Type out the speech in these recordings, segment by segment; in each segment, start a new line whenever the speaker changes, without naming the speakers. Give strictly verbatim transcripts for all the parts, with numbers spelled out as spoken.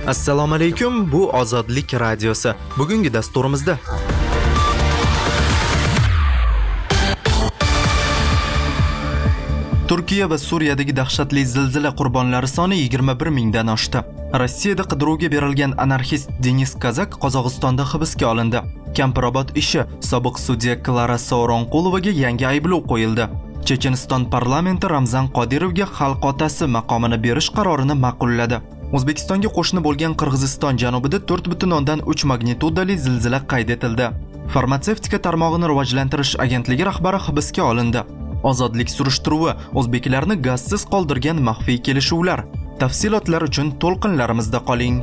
Assalomu alaykum, bu Ozodlik radiosi. Bugungi dasturimizda Turkiya va Suriyadagi dahshatli zilzila qurbonlari soni yigirma bir mingdan oshdi. Rossiyada qidiruvga berilgan anarxist Denis Kazak Qozog'istonda hibsga olindi. Kampirobod ishi sobiq sudya Klara Sauronqulovaga yangi ayblov qo'yildi. Checheniston parlamenti Ramzan Qodirovga xalq otasi maqomini berish qarorini ma'qulladi. O'zbekistonga qo'shni bo'lgan Qirg'iziston janubida to'rt butun o'ndan uch magnitudali zilzila qayd etildi. Farmatsevtika tarmog'ini rivojlantirish agentligi rahbari hibsga olindi. Ozodlik surishtiruvi o'zbeklarni gazsiz qoldirgan maxfiy kelishuvlar. Tafsilotlar uchun to'lqinlarimizda qoling.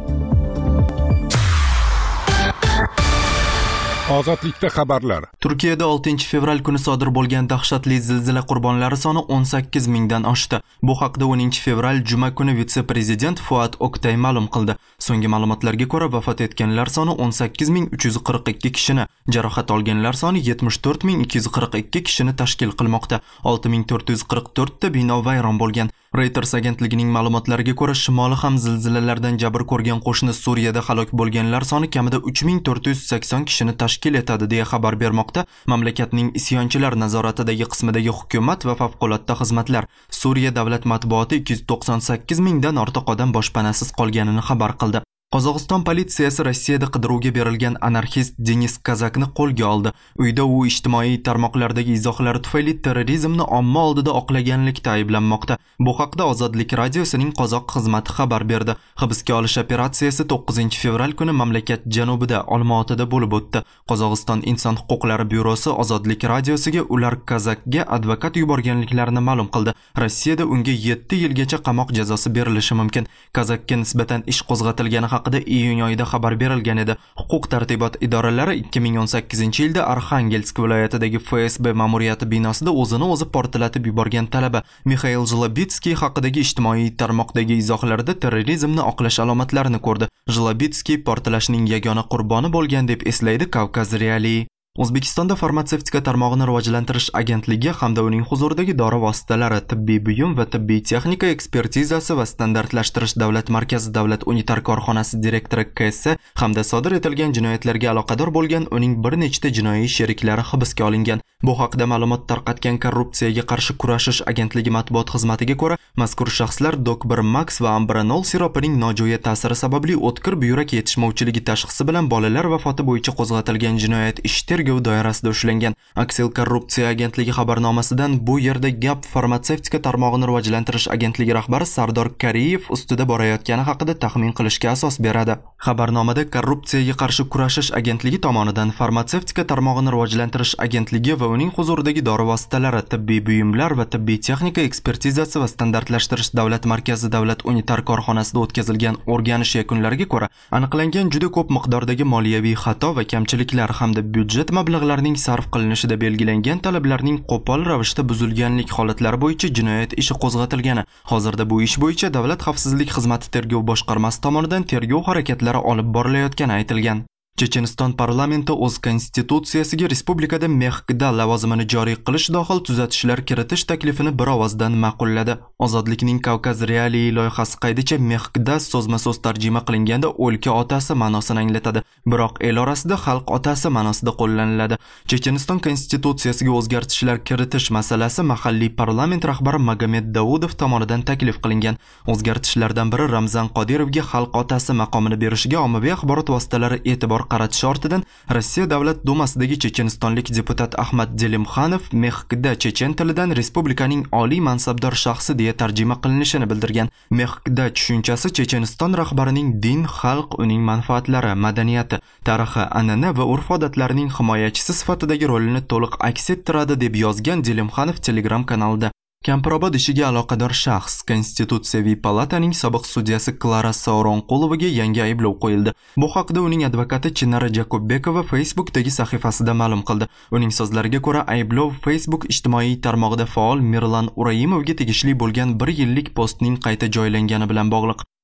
Ozodlikda xabarlar.
Turkiyada oltinchi fevral kuni sodir bo'lgan dahshatli zilzila qurbonlari soni o'n sakkiz mingdan oshdi. Bu haqda o'ninchi fevral juma kuni vitse-prezident Fuat Oktay ma'lum qildi. So'nggi ma'lumotlarga ko'ra vafot etganlar soni o'n sakkiz ming uch yuz qirq ikki kishini, jarohat olganlar soni yetmish to'rt ming ikki yuz qirq ikki kishini tashkil qilmoqda. olti ming to'rt yuz qirq to'rt ta bino vayron bo'lgan. Reuters agentligining ma'lumotlariga ko'ra, shimoli ham zilzilalardan jabr ko'rgan qo'shni Suriyada halok bo'lganlar soni kamida uch ming to'rt yuz sakson kishini tashkil etadi deya xabar bermoqda mamlakatning isyonchilar nazoratidagi qismidagi hukumat va favqulodda xizmatlar. Suriya davlat matbuoti ikki yuz to'qson sakkiz mingdan ortiq odam boshpanasiz qolganini xabar qildi. Qozog'iston politsiyasi Rossiyada qidiruvga berilgan anarxist Denis Kazakni qo'lga oldi. Uyda u ijtimoiy tarmoqlardagi izohlari tufayli terrorizmni omma oldida oqlaganlikda ayblanmoqda. Bu haqda Ozodlik radiosining qozoq xizmati xabar berdi. Hibsga olish operatsiyasi to'qqizinchi fevral kuni mamlakat janubida Olmaotada bo'lib o'tdi. Qozog'iston inson huquqlari byurosi Ozodlik radiosiga ular Kazakga advokat yuborganliklarini ma'lum qildi. Rossiyada unga yetti yilgacha qamoq jazosi berilishi mumkin. Kazakka nisbatan ish qo'zg'atilgani haqida iyun oyida xabar berilgan edi. Huquq tartibot idoralari ikki ming o'n sakkizinchi yilda Arxangelsk viloyatidagi F S B ma'muriyati binosida o'zini o'zi portlatib yuborgan talaba Mikhail Zlobitskiy haqidagi ijtimoiy tarmoqdagi izohlarida terrorizmni oqlash alomatlarini ko'rdi. Zlobitskiy portlashning yagona qurboni bo'lgan deb eslaydi Kavkaz Reali. O'zbekistonda farmatsevtika tarmog'ini rivojlantirish agentligi hamda uning huzuridagi dori vositalari, tibbiy buyum va tibbiy texnika ekspertizasi va standartlashtirish davlat markazi davlat unitar korxonasi direktori K S hamda sodir etilgan jinoyatlarga aloqador bo'lgan uning bir nechta jinoiy sheriklari hibsga olingan. Bu haqda ma'lumot tarqatgan Korrupsiyaga qarshi kurashish agentligi matbuot xizmatiga ko'ra, mazkur shaxslar Dok bir Max va Ambranol siropining nojo'ya ta'siri sababli o'tkir buyrak yetishmovchiligi tashxisi bilan bolalar vafoti bo'yicha qo'zg'atilgan jinoyat ishi tergov doirasida ushlangan. Aksel Korrupsiya agentligi xabarnomasidan bu yerda gap farmatsevtika tarmog'ini rivojlantirish agentligi rahbari Sardor Kariyev ustida borayotgani haqida taxmin qilishga asos beradi. Xabarnomada Korrupsiyaga qarshi kurashish agentligi tomonidan farmatsevtika tarmog'ini rivojlantirish agentligi va uning huzuridagi dori vositalari, tibbiy buyumlar va tibbiy texnika ekspertizasi va standartlashtirish davlat markazi davlat unitar korxonasida o'tkazilgan o'rganish yakunlariga ko'ra, aniqlangan juda ko'p miqdordagi moliyaviy xato va kamchiliklar hamda byudjet mablag'larning sarf qilinishida belgilangan talablarning qo'pol ravishda buzilganlik holatlari bo'yicha jinoyat ishi qo'zg'atilgani. Hozirda bu ish bo'yicha Davlat xavfsizlik xizmati tergov boshqarmasi tomonidan tergov harakatlari olib borilayotgani aytilgan. Checheniston parlamenti o'z konstitutsiyasiga respublikada Mexkda lavozimini joriy qilish dohil tuzatishlar kiritish taklifini bir ovozdan ma'qulladi. Ozodlikning Kavkaz Reali loyihasi qaydicha Mexkda so'zma-so'z tarjima qilinganda o'lka otasi ma'nosini anglatadi, biroq el orasida xalq otasi ma'nosida qo'llaniladi. Checheniston konstitutsiyasiga o'zgartishlar kiritish masalasi mahalliy parlament rahbari Magomed Daudov tomonidan taklif qilingan. O'zgartishlardan biri Ramzan Qodirovga xalq otasi maqomini berishiga ommaviy axborot vositalari e'tibor qaratish ortidan Rossiya Davlat dumasidagi chechenistonlik deputat Ahmad Delimxanov Mexkda chechen tilidan respublikaning oliy mansabdor shaxsi deya tarjima qilinishini bildirgan. Mexkda tushunchasi Checheniston rahbarining din, xalq, uning manfaatlari, madaniyati, tarixi, an'ana va urf-odatlarining himoyachisi sifatidagi rolini to'liq aks ettiradi deb yozgan Delimxanov Telegram kanalida. Kampirobod ishiga aloqador shaxs Konstitutsiyaviy palataning sobiq sudyasi Klara Sauronqulovaga yangi ayblov qo'yildi. Bu haqda uning advokati Chinara Jakubbekova Facebookdagi sahifasida ma'lum qildi. Uning so'zlariga ko'ra, ayblov Facebook ijtimoiy tarmog'ida faol Mirlan Uraimovga tegishli bo'lgan bir yillik postning qayta joylangani bilan bog'liq.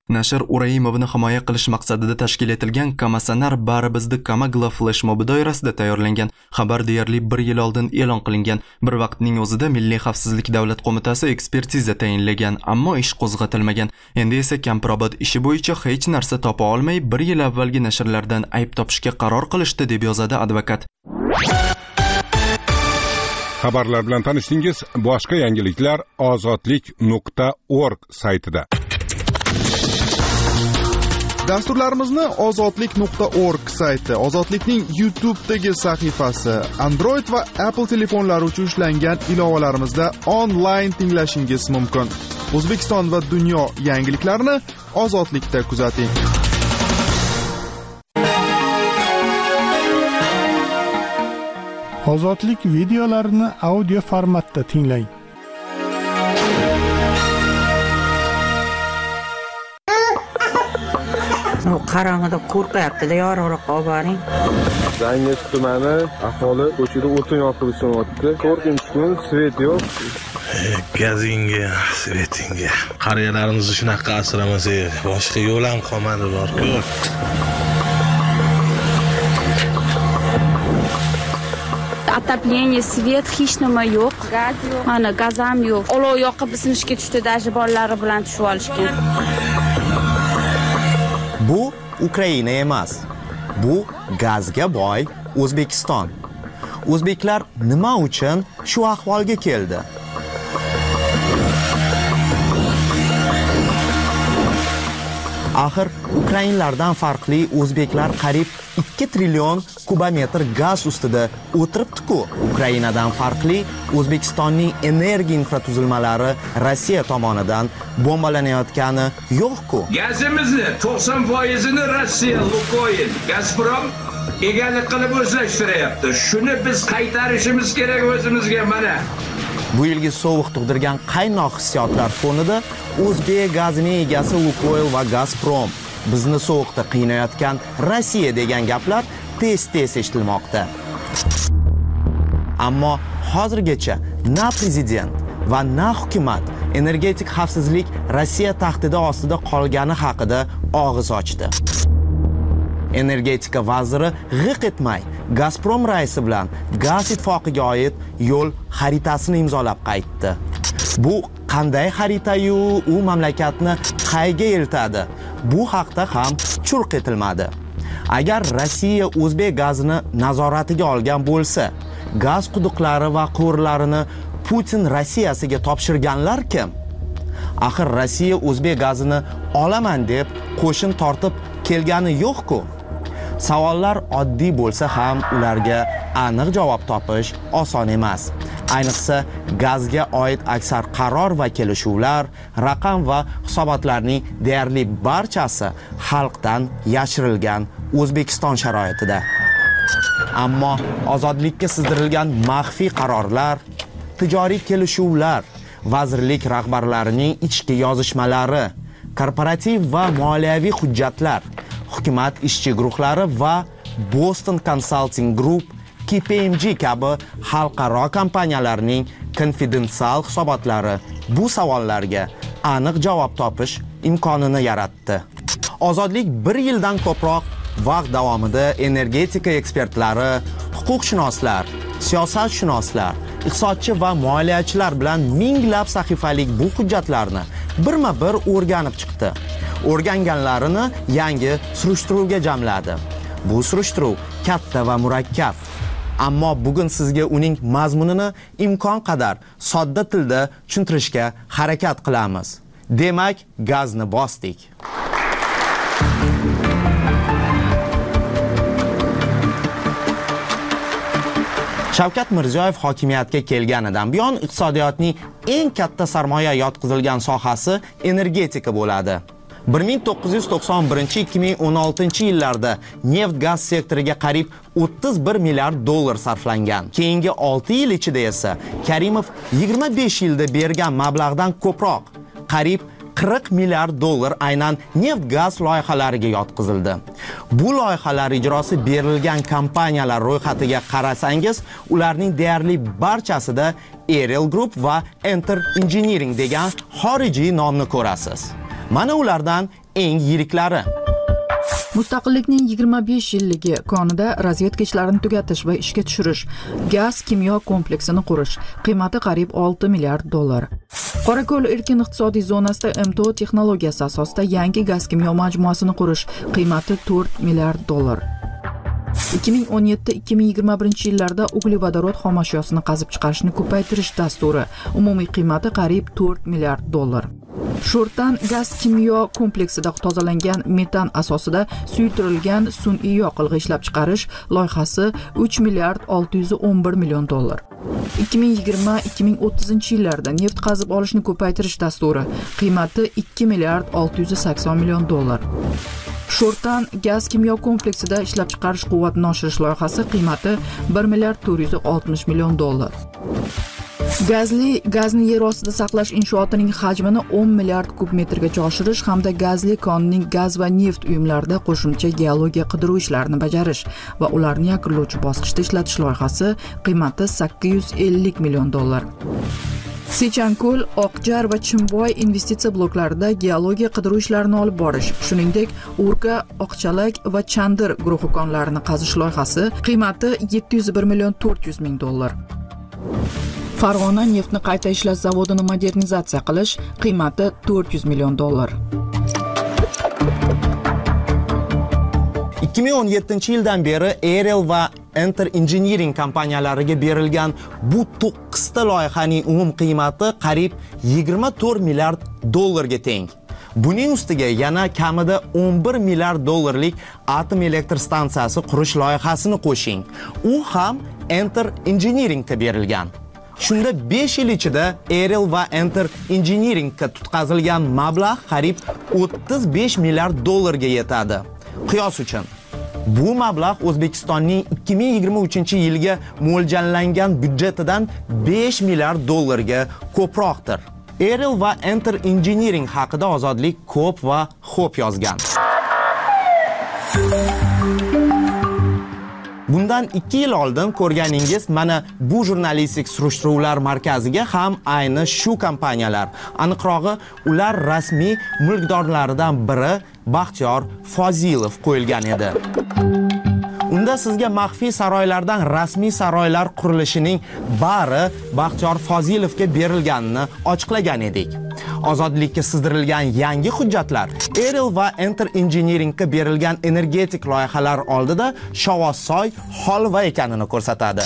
Nashr Uraimovni himoya qilish maqsadida tashkil etilgan Kamasanar bari bizni Kamagla flash mobi doirasida tayyorlangan. Xabar deyarli bir yil oldin e'lon qilingan. Bir vaqtning o'zida Milliy xavfsizlik davlat qo'mitasi ekspertiza tayinlagan, ammo ish qo'zg'atilmagan. Endi esa Kamprobod ishi bo'yicha hech narsa topa olmay, bir yil avvalgi nashrlardan ayb topishga qaror qilishdi, deb yozadi advokat.
Xabarlar bilan tanishdingiz. Boshqa yangiliklar ozodlik nuqta org saytida.
Dasturlarimizni ozodlik nuqta org sayti, Ozodlikning YouTube'dagi sahifasi, Android va Apple telefonlari uchun ishlangan ilovalarimizda onlayn tinglashingiz mumkin. O'zbekiston va dunyo yangiliklarini Ozodlikda kuzating.
Ozodlik videolarini audio formatda tinglang.
Qarang'ida qo'rqyapti-da, yorug'roq olib boring.
Zangiz tumani aholi ko'chada o'tin yoqilishyapti. to'rtinchi kun svet yo'q.
Gazinga, svetinga. Qariyalarimizni shunaqa asramasak, boshqa yo'l ham qolmadi bor-ku.
Отопление, свет, hech nima yo'q. Gaz yo'q. Mana gaz ham yo'q. Olov yoqib sinishga tushdi, dashi bolalari bilan tushib olishgan.
Bu Ukraina emas. Bu gazga boy O'zbekiston. O'zbeklar nima uchun shu ahvolga keldi? Axir ukrainlardan farqli o'zbeklar qariyb ikki trillion kubometr gaz ustida o'tiribdi-ku. Ukrainadan farqli O'zbekistonning energiya infratuzilmalari Rossiya tomonidan bombalanayotgani yo'q-ku.
Gazimizni to'qson foizini Rossiya, Lukoil, Gazprom egalik qilib o'zlashtiryapti. Shuni biz qaytarishimiz kerak o'zimizga mana.
Bu yilgi sovuq tug'dirgan qaynoq hissiyotlar fonida O'zbek gazining egasi Lukoil va Gazprom, bizni sovuqda qiynayotgan Rossiya degan gaplar tez-tez eshitilmoqda. Ammo hozirgacha na prezident va na hukumat energetik xavfsizlik Rossiya tahdidi ostida qolgani haqida og'iz ochdi. Energetika vaziri g'iq etmay Gazprom raisi bilan gaz ittifoqiga oid yo'l xaritasini imzolab qaytdi. Bu qanday xarita-yu, u mamlakatni qayga eltadi? Bu haqda ham churq etilmadi. Agar Rossiya O'zbek gazini nazoratiga olgan bo'lsa, gaz quduqlari va quvurlarini Putin Rossiyasiga topshirganlar kim? Axir Rossiya O'zbek gazini olaman deb qo'shin tortib kelgani yo'q-ku. Savollar oddiy bo'lsa ham ularga aniq javob topish oson emas. Ayniqsa gazga oid aksar qaror va kelishuvlar, raqam va hisobotlarning deyarli barchasi xalqdan yashirilgan O'zbekiston sharoitida. Ammo ozodlikka sizdirilgan maxfiy qarorlar, tijoriy kelishuvlar, vazirlik rahbarlarining ichki yozishmalari, korporativ va moliyaviy hujjatlar, hukumat ishchi guruhlari va Boston Consulting Group, K P M G kabi xalqaro kompaniyalarning konfidensial hisobotlari bu savollarga aniq javob topish imkonini yaratdi. Ozodlik bir yildan ko'proq vaqt davomida energetika ekspertlari, huquqshunoslar, siyosatshunoslar, iqtisodchi va moliyachilar bilan minglab sahifalik bu hujjatlarni birma-bir o'rganib chiqdi. O'rganganlarini yangi surishtiruvga jamladi. Bu surishtiruv katta va murakkab. Ammo bugun sizga uning mazmunini imkon qadar sodda tilda tushuntirishga harakat qilamiz. Demak, gazni bosdik. Shavkat Mirziyoyev hokimiyatga kelganidan buyon iqtisodiyotning eng katta sarmoya yotqizilgan sohasi energetika bo'ladi. bir ming to'qqiz yuz to'qson birinchi ikki ming o'n oltinchi yillarda neft-gaz sektoriga qariyb o'ttiz bir milliard dollar sarflangan. Keyingi olti yil ichida esa Karimov yigirma besh yilda bergan mablag'dan ko'proq, qariyb qirq milliard dollar aynan neft-gaz loyihalariga yotqizildi. Bu loyihalar ijrosi berilgan kompaniyalar ro'yxatiga qarasangiz, ularning deyarli barchasida Ariel Group va Enter Engineering degan xorijiy nomni ko'rasiz. Mana ulardan eng yiriklari.
Mustaqillikning yigirma besh yilligi konida razvedka ishlarini tugatish va ishga tushirish, gaz kimyo kompleksini qurish, qiymati qariyb olti milliard dollar. Qorako'l erkin iqtisodiy zonasida M T O texnologiyasi asosida yangi gaz kimyo majmuasini qurish, qiymati to'rt milliard dollar. ikki ming o'n yetti ikki ming yigirma birinchi yillarda uglevodorod xomashyosini qazib chiqarishni ko'paytirish dasturi, umumiy qiymati qariyb to'rt milliard dollar. Sho'rtan gaz kimyo kompleksida tozalangan metan asosida suyultirilgan sun'iy yoqilg'i ishlab chiqarish loyihasi uch milliard olti yuz o'n bir million dollar. ikki ming yigirma ikki ming o'ttizinchi yillarda neft qazib olishni ko'paytirish dasturi, qiymati ikki milliard olti yuz sakson million dollar. Sho'rtan gaz kimyo kompleksida ishlab chiqarish quvvatini oshirish loyihasi, qiymati bir milliard to'rt yuz oltmish million dollar. Gazli gazni yer ostida saqlash inshootining hajmini o'n milliard kub metrgacha oshirish hamda gazli konning gaz va neft uyumlarida qo'shimcha geologiya qidiruv ishlarini bajarish va ularni yakunlovchi bosqichda ishlatish loyihasi, qiymati sakkiz yuz ellik million dollar. Sechanko'l, Oqjar va Chimboy investitsiya bloklarida geologiya qidiruv ishlarini olib borish, shuningdek, Urga, Oqchalak va Chandir guruhi konlarini qazish loyihasi, qiymati yetti yuz bir million to'rt yuz ming dollar. Farg'ona neftni qayta ishlash zavodini modernizatsiya qilish, qiymati to'rt yuz million dollar.
ikki ming o'n yettinchi yildan beri Aerial va Enter Engineering kompaniyalariga berilgan bu to'qqizta loyihaning umum qiymati qariyb yigirma to'rt milliard dollarga teng. Buning ustiga yana kamida o'n bir milliard dollarlik atom elektr stansiyasi qurish loyihasini qo'shing. U ham Enter Engineeringga berilgan. Shunda besh yil ichida Aerial va Enter Engineeringga tutqazilgan mablag' qariyb o'ttiz besh milliard dollarga yetadi. Qiyos uchun, bu mablag' O'zbekistonning ikki ming yigirma uchinchi yilga mo'ljallangan byudjetidan besh milliard dollarga ko'proqdir. Aerial va Enter Engineering haqida Ozodlik ko'p va xo'p yozgan. Bundan ikki yil oldin ko'rganingiz mana bu jurnalistik surishtiruvlar markaziga ham ayni shu kompaniyalar, aniqrog'i ular rasmiy mulkdorlaridan biri Baxtiyor Fozilov qo'yilgan edi. Unda sizga maxfiy saroylardan rasmiy saroylar qurilishining bari Baxtiyor Fozilovga berilganini ochiqlagan edik. Ozodlikka sizdirilgan yangi hujjatlar Aerial va Enter Engineeringga berilgan energetik loyihalar oldida shovossoy holva ekanini ko'rsatadi.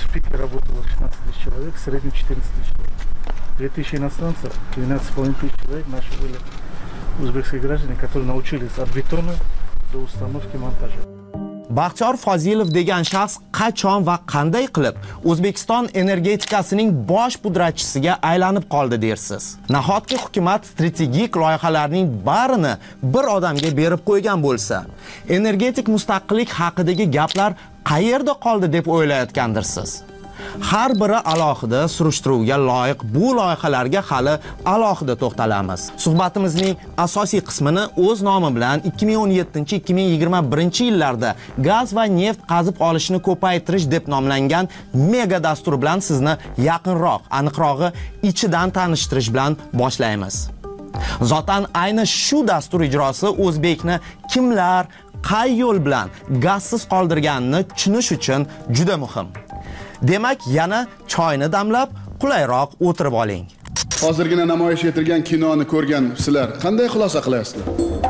Узбекские граждане, которые научились от бетона до установки монтажа.
Baxtiyor Fozilov degan shaxs qachon va qanday qilib O'zbekiston energetikasining bosh pudratchisiga aylanib qoldi dersiz. Nahotki hukumat strategik loyihalarning barini bir odamga berib qo'ygan bo'lsa, energetik mustaqillik haqidagi gaplar qayerda qoldi deb o'ylayotgandirsiz. Har biri alohida surishtiruvga loyiq bu loyihalarga hali alohida to'xtalamiz. Suhbatimizning asosiy qismini o'z nomi bilan ikki ming o'n yettinchi ikki ming yigirma birinchi yillarda gaz va neft qazib olishni ko'paytirish deb nomlangan mega dastur bilan sizni yaqinroq, aniqrog'i ichidan tanishtirish bilan boshlaymiz. Zotan ayni shu dastur ijrosi o'zbekni kimlar, qay yo'l bilan gazsiz qoldirganini tushunish uchun juda muhim. Demak, yana choyni damlab, qulayroq o'tirib oling.
Hozirgina namoyish etilgan kinoni ko'rgan sizlar qanday xulosa qilasizlar?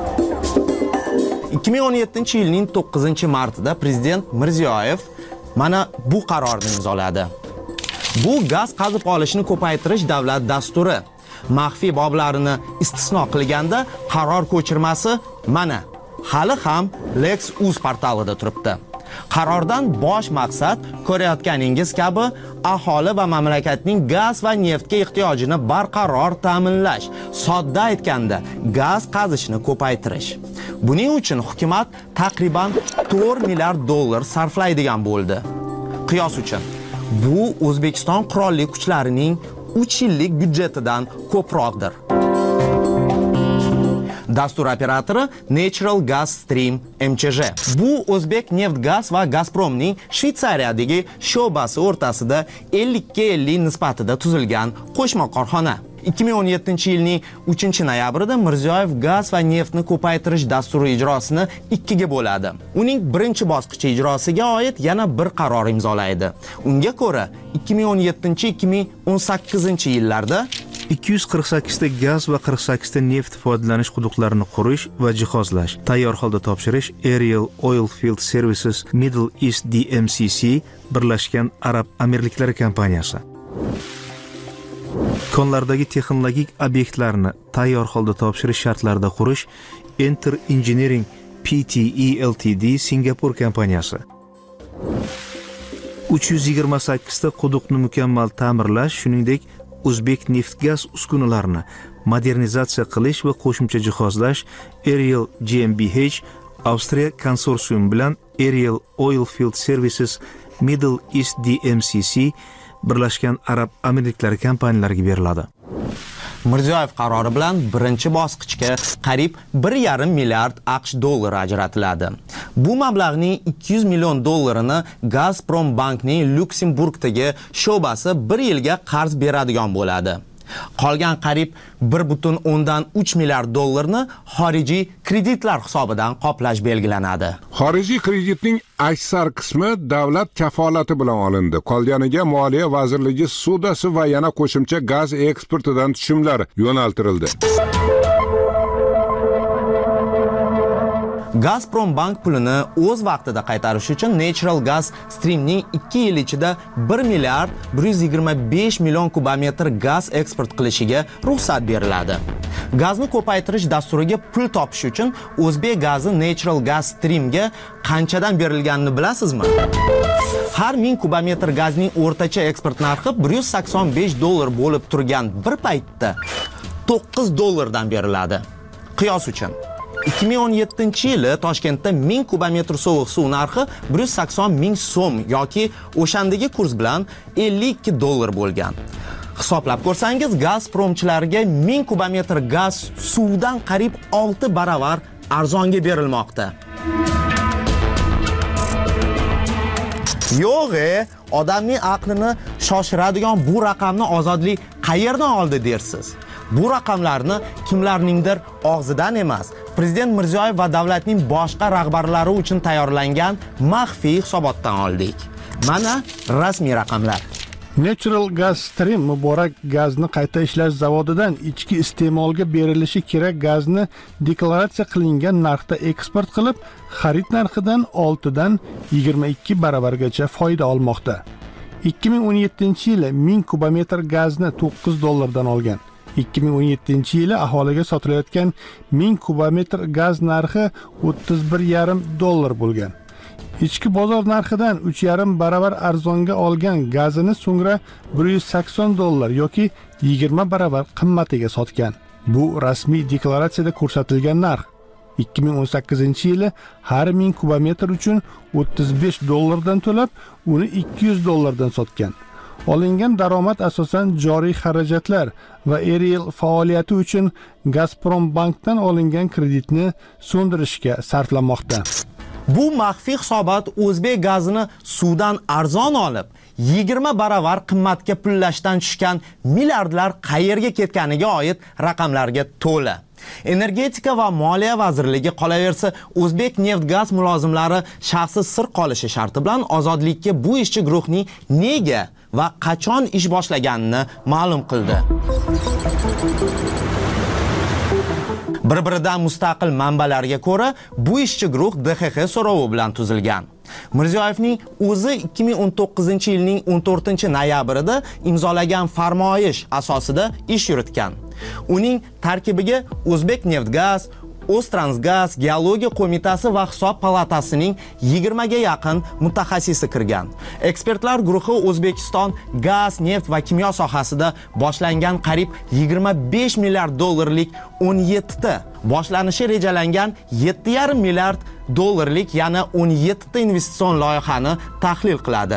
ikki ming o'n yettinchi yilning to'qqizinchi martida prezident Mirziyoyev mana bu qarorni imzoladi. Bu gaz qazib olishni ko'paytirish davlat dasturi. Maxfiy boblarini istisno qilganda qaror ko'chirmasi mana hali ham Lex.uz portalida turibdi. Qarordan bosh maqsad ko'rayotganingiz kabi aholi va mamlakatning gaz va neftga ehtiyojini barqaror ta'minlash, sodda aytganda gaz qazishni ko'paytirish. Buning uchun hukumat taqriban to'rt milliard dollar sarflaydigan bo'ldi. Qiyos uchun, bu O'zbekiston qurolli kuchlarining uch yillik byudjetidan ko'proqdir. Dastur operatori Natural Gas Stream M Ch J. Bu O'zbek neft gaz va Gazpromning Shveysariyadagi sho'basi o'rtasida ellikka ellik nisbatida tuzilgan qo'shma korxona. ikki ming o'n yettinchi yilning uchinchi noyabrida Mirziyoyev gaz va neftni ko'paytirish dasturi ijrosini ikkiga bo'ladi. Uning birinchi bosqichi ijrosiga oid yana bir qaror imzolaydi. Unga ko'ra ikki ming o'n yettinchi ikki ming o'n sakkizinchi yillarda
ikki yuz qirq sakkiz ta gaz va qirq sakkiz ta neft foydalanish quduqlarini qurish va jihozlash, tayyor holda topshirish Aerial Oilfield Services Middle East D M C C Birlashgan Arab Amirliklari kompaniyasi. Konlardagi texnologik obyektlarni tayyor holda topshirish shartlarida qurish Enter Engineering P T E Ltd Singapur kompaniyasi. uch yuz yigirma sakkiz ta quduqni mukammal ta'mirlash, shuningdek O'zbek neft-gaz uskunalarini modernizatsiya qilish va qo'shimcha jihozlash Aerial G m B H Avstriya konsorsiumi bilan Aerial Oilfield Services Middle East D M C C Birlashgan Arab Amirliklari kompaniyalariga beriladi.
Mirziyoyev qarori bilan birinchi bosqichga qariyb bir yarim milliard AQSh dollari ajratiladi. Bu mablag'ning ikki yuz million dollarini Gazprom bankning Lyuksemburgdagi sho'basi bir yilga qarz beradigan bo'ladi. Qolgan qariyb bir butun o'ndan uch milliard dollarni xorijiy kreditlar hisobidan qoplash belgilanadi.
Xorijiy kreditning aksar qismi davlat kafolati bilan olindi. Qolganiga Moliya vazirligi sudasi va yana qo'shimcha gaz eksportidan tushumlar yo'naltirildi.
Gazprom bank pulini o'z vaqtida qaytarish uchun Natural Gas Streamning ikki yil ichida bir milliard bir yuz yigirma besh million kubometr gaz eksport qilishiga ruxsat beriladi. Gazni ko'paytirish dasturiga pul topish uchun O'zbek gazi Natural Gas Streamga qanchadan berilganini bilasizmi? Har ming kubometr gazning o'rtacha eksport narxi bir yuz sakson besh dollar bo'lib turgan bir paytda to'qqiz dollardan beriladi. Qiyos uchun ikki ming o'n yettinchi yili Toshkentda ming kubometr sovuq suv narxi bir yuz sakson ming so'm yoki o'shandagi kurs bilan ellik ikki dollar bo'lgan. Hisoblab ko'rsangiz, Gazpromchilarga ming kubometr gaz suvdan qariyb olti baravar arzonga berilmoqda. Yo'q-e, odamning aqlini shoshiradigan bu raqamni ozodlik qayerdan oldi dersiz? Bu raqamlarni kimlarningdir og'zidan emas, Prezident Mirziyoyev va davlatning boshqa rahbarlari uchun tayyorlangan maxfiy hisobotdan oldik. Mana rasmiy raqamlar.
Natural Gas Stream muborak gazni qayta ishlash zavodidan ichki iste'molga berilishi kerak gazni deklaratsiya qilingan narxda eksport qilib, xarid narxidan oltidan yigirma ikki baravargacha foyda olmoqda. ikki ming o'n yettinchi yili ming kubometr gazni to'qqiz dollardan olgan. ikki ming o'n yettinchi yili aholiga sotilayotgan ming kubometr gaz narxi o'ttiz bir yarim dollar bo'lgan. Ichki bozor narxidan uch yarim baravar arzonga olgan gazini so'ngra bir yuz sakson dollar yoki yigirma baravar qimmatiga sotgan. Bu rasmiy deklaratsiyada ko'rsatilgan narx. ikki ming o'n sakkizinchi yili har ming kubometr uchun o'ttiz besh dollardan to'lab, uni ikki yuz dollardan sotgan. Olingan daromad asosan joriy xarajatlar va Aerial faoliyati uchun Gazprom bankdan olingan kreditni so'ndirishga sarflanmoqda.
Bu maxfiy hisobot O'zbek gazini suvdan arzon olib, yigirma baravar qimmatga pullashdan tushgan milliardlar qayerga ketganiga oid raqamlarga to'la. Energetika va Moliya vazirligi qolaversa, O'zbek neft-gaz mulozimlari shaxsiy sir qolishi sharti bilan ozodlikka bu ishchi guruhning nega va qachon ish boshlaganini ma'lum qildi. Bir-biridan mustaqil manbalarga ko'ra, bu ishchi guruh D X X so'rovi bilan tuzilgan. Mirziyoyevning o'zi ikki ming o'n to'qqizinchi yilning o'n to'rtinchi noyabrida imzolagan farmoyish asosida ish yuritgan. Uning tarkibiga O'zbek neft-gaz, O'ztransgaz, Geologiya qo'mitasi va Hisob palatasining yigirmaga yaqin mutaxassisi kirgan. Ekspertlar guruhi O'zbekiston gaz, neft va kimyo sohasida boshlangan qariyb yigirma besh milliard dollarlik o'n yetti ta, boshlanishi rejalangan yetti yarim milliard dollarlik yana o'n yetti ta investitsion loyihani tahlil qiladi.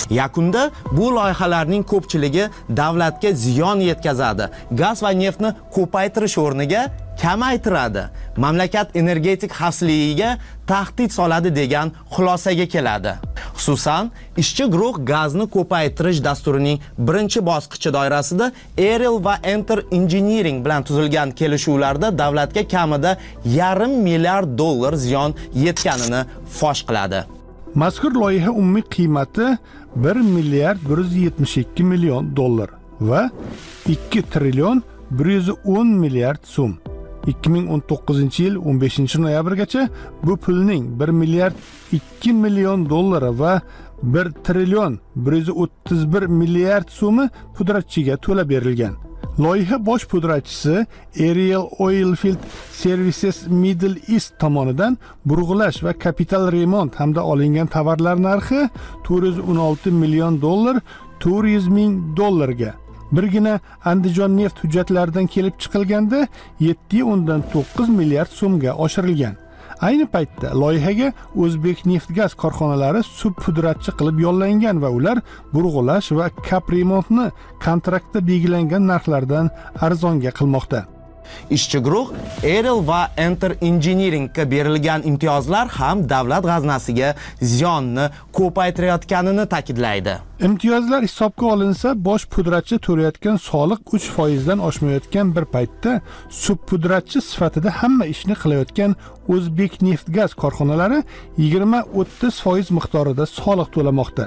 Yakunda bu loyihalarning ko'pchiligi davlatga ziyon yetkazadi. Gaz va neftni ko'paytirish o'rniga kamaytiradi. Mamlakat energetik xavfsizligiga tahdid soladi degan xulosaga keladi. Xususan, ishchi guruh gazni ko'paytirish dasturining birinchi bosqichi doirasida Aerial va Enter Engineering bilan tuzilgan kelishuvlarda davlatga kamida yarim milliard dollar ziyon yetganini fosh qiladi.
Mazkur loyiha umumiy qiymati bir milliard bir yuz yetmish ikki million dollar va ikki trillion bir yuz o'n milliard so'm. ikki ming o'n to'qqizinchi yil o'n beshinchi noyabrgacha bu pulning bir milliard ikki million dollari va bir trillion bir yuz o'ttiz bir milliard so'mi pudratchiga to'lab berilgan. Loyiha bosh pudratchisi Aerial Oilfield Services Middle East tomonidan burg'ulash va kapital remont hamda olingan tovarlar narxi to'rt yuz o'n olti million dollar to'rt yuz ming dollarga. Birgina Andijon neft hujjatlaridan kelib chiqilganda yetti o'ndan to'qqiz milliard so'mga oshirilgan. Ayni paytda loyihaga O'zbek neft-gaz korxonalari subpudratchi qilib yollangan va ular burg'ulash va kapremontni kontraktda belgilangan narxlardan arzonga qilmoqda.
Ishchi guruh Aerial va Enter Engineeringga berilgan imtiyozlar ham davlat g'aznasiga ziyonni ko'paytirayotganini ta'kidlaydi.
Imtiyozlar hisobga olinsa, bosh pudratchi to'layotgan soliq uch foiz dan oshmayotgan bir paytda subpudratchi sifatida hamma ishni qilayotgan O'zbek neft-gaz korxonalari yigirma o'ttiz foiz miqdorida soliq to'lamoqda.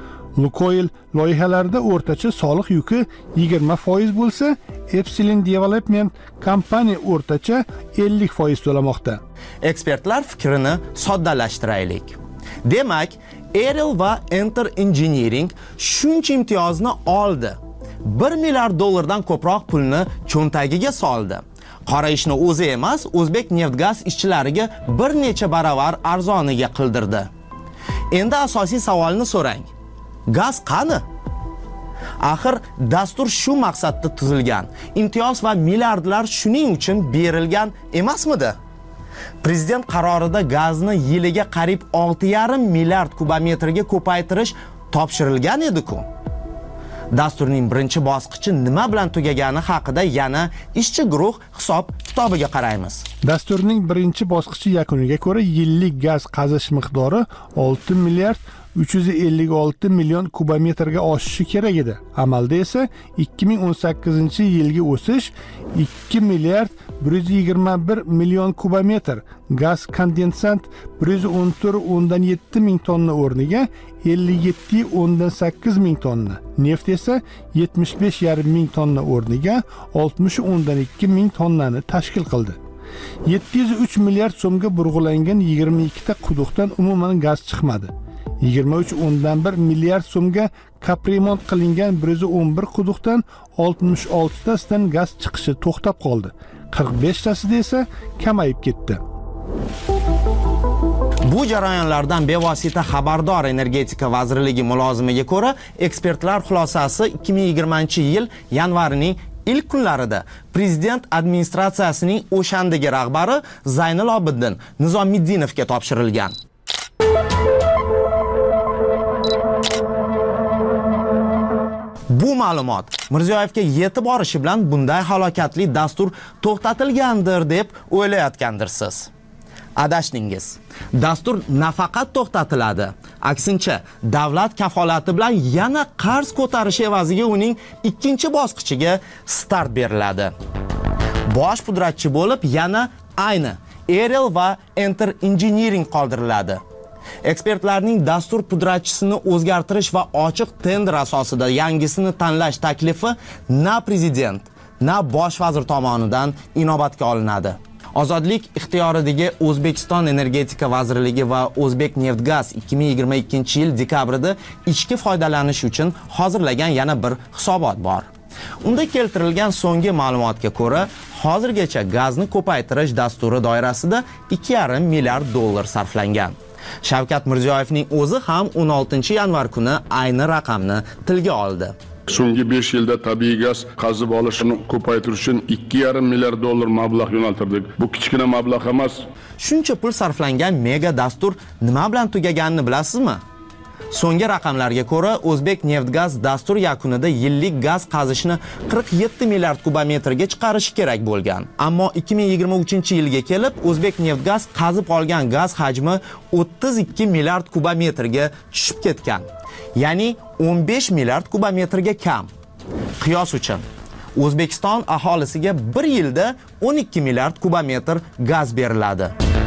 Lukoil loyihalarida o'rtacha soliq yuki yigirma foiz bo'lsa, Epsilon Development kompaniya o'rtacha ellik foiz to'lamoqda.
Ekspertlar fikrini soddalashtiraylik. Demak, Aerial va Enter Engineering shuncha imtiyozni oldi. bir milliard dollardan ko'proq pulni cho'ntagiga soldi. Qora ishni o'zi emas, O'zbek neft-gaz ishchilariga bir necha baravar arzoniga qildirdi. Endi asosiy savolni so'rang. Gaz qani? Axir dastur shu maqsadda tuzilgan. Imtiyoz va milliardlar shuning uchun berilgan emasmidi? Prezident qarorida gazni yiliga qariyb olti yarim milliard kubometrga ko'paytirish topshirilgan edi-ku. Dasturning birinchi bosqichi nima bilan tugagani haqida yana ishchi guruh hisob kitobiga qaraymiz.
Dasturning birinchi bosqichi yakuniga ko'ra yillik gaz qazish miqdori olti milliard uch yuz ellik olti million kubometrga oshishi kerak edi. Amalda esa ikki ming o'n sakkizinchi yilgi o'sish ikki milliard bir yuz yigirma bir million kubometr, gaz kondensat bir yuz o'n to'rt o'ndan yetti ming tonna o'rniga ellik yetti o'ndan sakkiz ming tonna, neft esa yetmish besh yarim ming tonna o'rniga oltmish o'ndan ikki ming tonnani tashkil qildi. yetti yuz uch milliard so'mga burg'ulangan yigirma ikkita quduqdan umuman gaz chiqmadi. yigirma uch o'ndan bir milliard so'mga kapremont qilingan bir yuz o'n bir quduqdan oltmish oltitasidan gaz chiqishi to'xtab qoldi. qirq beshtasida esa kamayib ketdi.
Bu jarayonlardan bevosita xabardor Energetika vazirligi mulozimiga ko'ra, ekspertlar xulosasi ikki ming yigirmanchi yil yanvarining ilk kunlarida prezident administratsiyasining o'shandagi rahbari Zaynul Obiddin Nizomiddinovga topshirilgan. Bu ma'lumot Mirziyoyevga yetib borishi bilan bunday halokatli dastur to'xtatilgandir deb o'ylayotgandirsiz. Adashdingiz. Dastur nafaqat to'xtatiladi, aksincha davlat kafolati bilan yana qarz ko'tarish evaziga uning ikkinchi bosqichiga start beriladi. Bosh pudratchi bo'lib yana ayni Aerial va Enter Engineering qoldiriladi. Ekspertlarning dastur pudratchisini o'zgartirish va ochiq tender asosida yangisini tanlash taklifi na prezident, na bosh vazir tomonidan inobatga olinadi. Ozodlik ixtiyoridagi O'zbekiston Energetika vazirligi va O'zbek neft-gaz ikki ming yigirma ikkinchi yil dekabrida ichki foydalanish uchun hozirlagan yana bir hisobot bor. Unda keltirilgan so'nggi ma'lumotga ko'ra, hozirgacha gazni ko'paytirish dasturi doirasida ikki yarim milliard dollar sarflangan. Shavkat Mirziyoyevning o'zi ham o'n oltinchi yanvar kuni ayni raqamni tilga oldi.
So'nggi besh yilda tabiiy gaz qazib olishini ko'paytirish uchun ikki yarim milliard dollar mablag' yo'naltirdik. Bu kichkina mablag' emas.
Shuncha pul sarflangan mega dastur nima bilan tugaganini bilasizmi? So'nggi raqamlarga ko'ra, O'zbekneftgaz dastur yakunida yillik gaz qazishni qirq yetti milliard kubometrga chiqarishi kerak bo'lgan. Ammo ikki ming yigirma uchinchi yilga kelib, O'zbekneftgaz qazib olgan gaz hajmi o'ttiz ikki milliard kubometrga tushib ketgan. Ya'ni o'n besh milliard kubometrga kam. Qiyos uchun, O'zbekiston aholisiga bir yilda o'n ikki milliard kubometr gaz beriladi.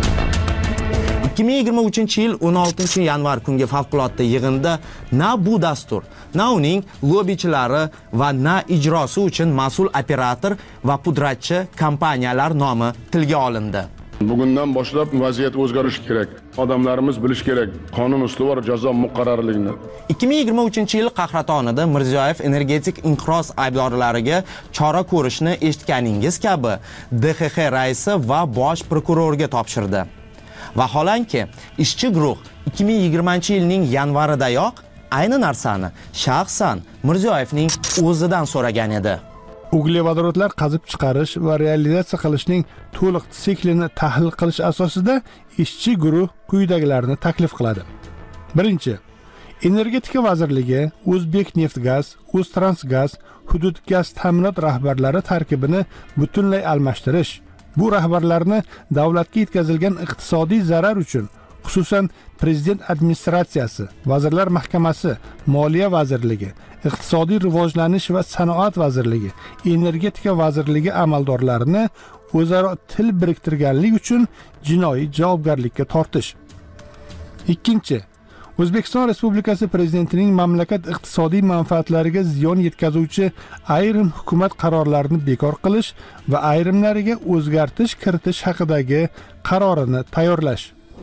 ikki ming yigirma uchinchi yil o'n oltinchi yanvar kungi favqulodda yig'inda na bu dastur, na uning lobbichilari va na ijrosi uchun mas'ul operator va pudratchi kompaniyalar nomi tilga olindi.
Bugundan boshlab vaziyat o'zgarishi kerak. Odamlarimiz bilish kerak qonun ustuvor jazo muqarrarligini.
ikki ming yigirma uchinchi yil qahratonida Mirziyoyev energetik inqiroz aybdorlariga chora ko'rishni eshitganingiz kabi D X X raisi va bosh prokurorga topshirdi. Vaholanki, ishchi guruh ikki ming yigirmanchi yilning yanvaridayoq ayni narsani shaxsan Mirziyoyevning o'zidan so'ragan edi.
Uglevodorodlar qazib chiqarish va realizatsiya qilishning to'liq siklini tahlil qilish asosida ishchi guruh quyidagilarni taklif qiladi. Birinchi, Energetika vazirligi O'zbekneftgaz, O'ztransgaz, hudud gaz ta'minot rahbarlari tarkibini butunlay almashtirish. Bu rahbarlarni davlatga yetkazilgan iqtisodiy zarar uchun, xususan Prezident administratsiyasi, Vazirlar Mahkamasi, Moliya vazirligi, Iqtisodiy rivojlanish va sanoat vazirligi, Energetika vazirligi amaldorlarini o'zaro til biriktirganlik uchun jinoiy javobgarlikka tortish. Ikkinchi, O'zbekiston Respublikasi Prezidentining mamlakat iqtisodiy manfaatlariga ziyon yetkazuvchi ayrim hukumat qarorlarini bekor qilish va ayrimlariga o'zgartish kiritish haqidagi qarorini tayyorlash.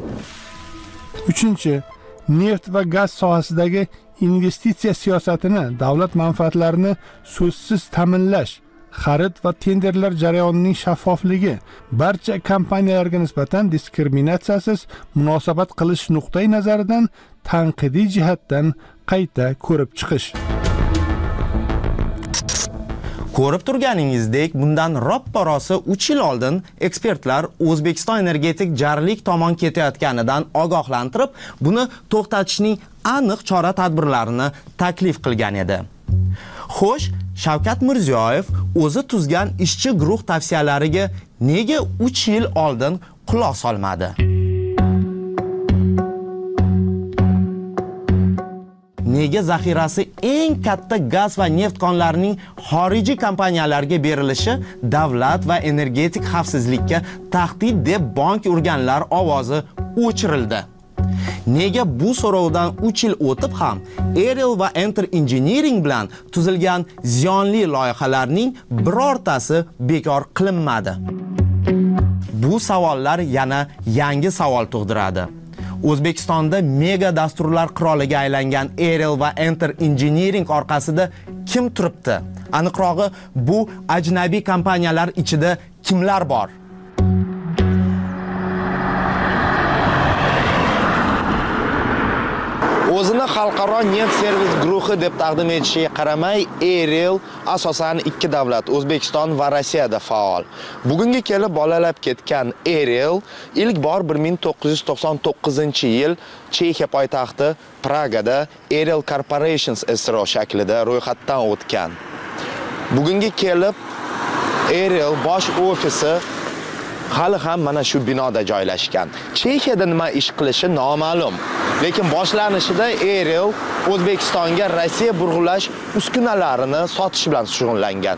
Uchinchi, neft va gaz sohasidagi investitsiya siyosatini, davlat manfaatlarini so'zsiz ta'minlash, xarid va tenderlar jarayonining shaffofligi, barcha kompaniyalarga nisbatan diskriminatsiyasiz munosabat qilish nuqtai nazaridan tanqidiy jihatdan qayta ko'rib chiqish.
Ko'rib turganingizdek, bundan roppa-rosa uch yil oldin ekspertlar O'zbekiston energetik jarlik tomon ketayotganidan ogohlantirib, buni to'xtatishning aniq chora-tadbirlarini taklif qilgan edi. Xo'sh, Shavkat Mirziyoyev o'zi tuzgan ishchi guruh tavsiyalariga nega uch yil oldin quloq solmadi? Nega zaxirasi eng katta gaz va neft konlarining xorijiy kompaniyalarga berilishi davlat va energetik xavfsizlikka tahdid deb bank urganlar ovozi o'chirildi? Nega bu so'rovdan uch yil o'tib ham Aerial va Enter Engineering bilan tuzilgan ziyonli loyihalarning birortasi bekor qilinmadi? Bu savollar yana yangi savol tug'diradi. O'zbekistonda mega dasturlar qiroliga aylangan Aerial va Enter Engineering orqasida kim turibdi? Aniqrog'i, bu ajnabiy kompaniyalar ichida kimlar bor? O'zini xalqaro neft servis guruhi deb taqdim etishiga qaramay, Aerial asosan ikki davlat, O'zbekiston va Rossiyada faol. Bugunga kelib bolalab ketgan Aerial ilk bor bir ming to'qqiz yuz to'qson to'qqizinchi yil Chexiya poytaxti Pragada Aerial Corporations S R O shaklida ro'yxatdan o'tgan. Bugunga kelib Aerial bosh ofisi hali ham mana shu binoda joylashgan. Chexiyada nima ish qilishi noma'lum. Lekin boshlanishida Aerial O'zbekistonga Rossiya burg'ulash uskunalarini sotish bilan shug'ullangan.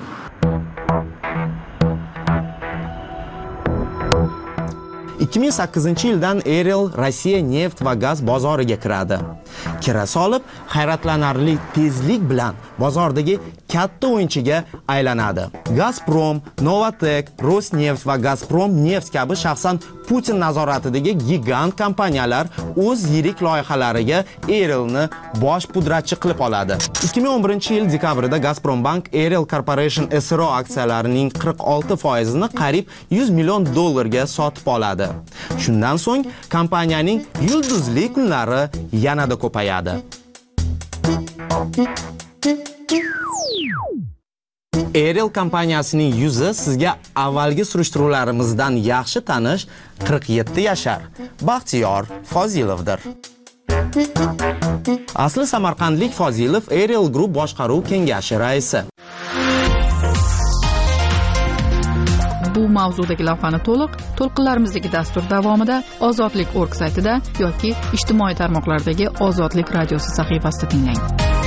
ikki ming sakkizinchi yildan Aerial Rossiya neft va gaz bozoriga kiradi. Kira solib, hayratlanarli tezlik bilan bozordagi katta o'yinchiga aylanadi. Gazprom, Novatek, Rosneft va Gazprom Neft kabi shaxsan Putin nazoratidagi gigant kompaniyalar o'z yirik loyihalariga Aerialni bosh pudratchi qilib oladi. ikki ming o'n birinchi yil dekabrida Gazprombank Aerial Corporation S R O aksiyalarining qirq olti foizini qariyb yuz million dollarga sotib oladi. Shundan so'ng kompaniyaning yulduzli kunlari yanada ko'payadi. Aerial kompaniyasining yuzi sizga avvalgi surishtiruvlarimizdan yaxshi tanish qirq yetti yashar Baxtiyor Fozilovdir. Asli samarqandlik Fozilov Aerial Group boshqaruv kengashi raisi.
Bu mavzudagi lavhani to'liq to'lqinlarimizdagi dastur davomida ozodlik nokta org saytida yoki ijtimoiy tarmoqlardagi Ozodlik radiosi sahifasida tinglang.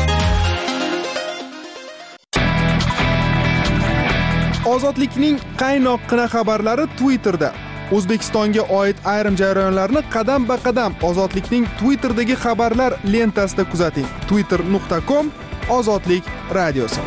Ozodlikning qaynoqqina xabarlari Twitterda. O'zbekistonga oid ayrim jarayonlarni qadam-ba-qadam Ozodlikning Twitter'dagi xabarlar lentasida kuzating. twitter nuqta com Ozodlik radiosi.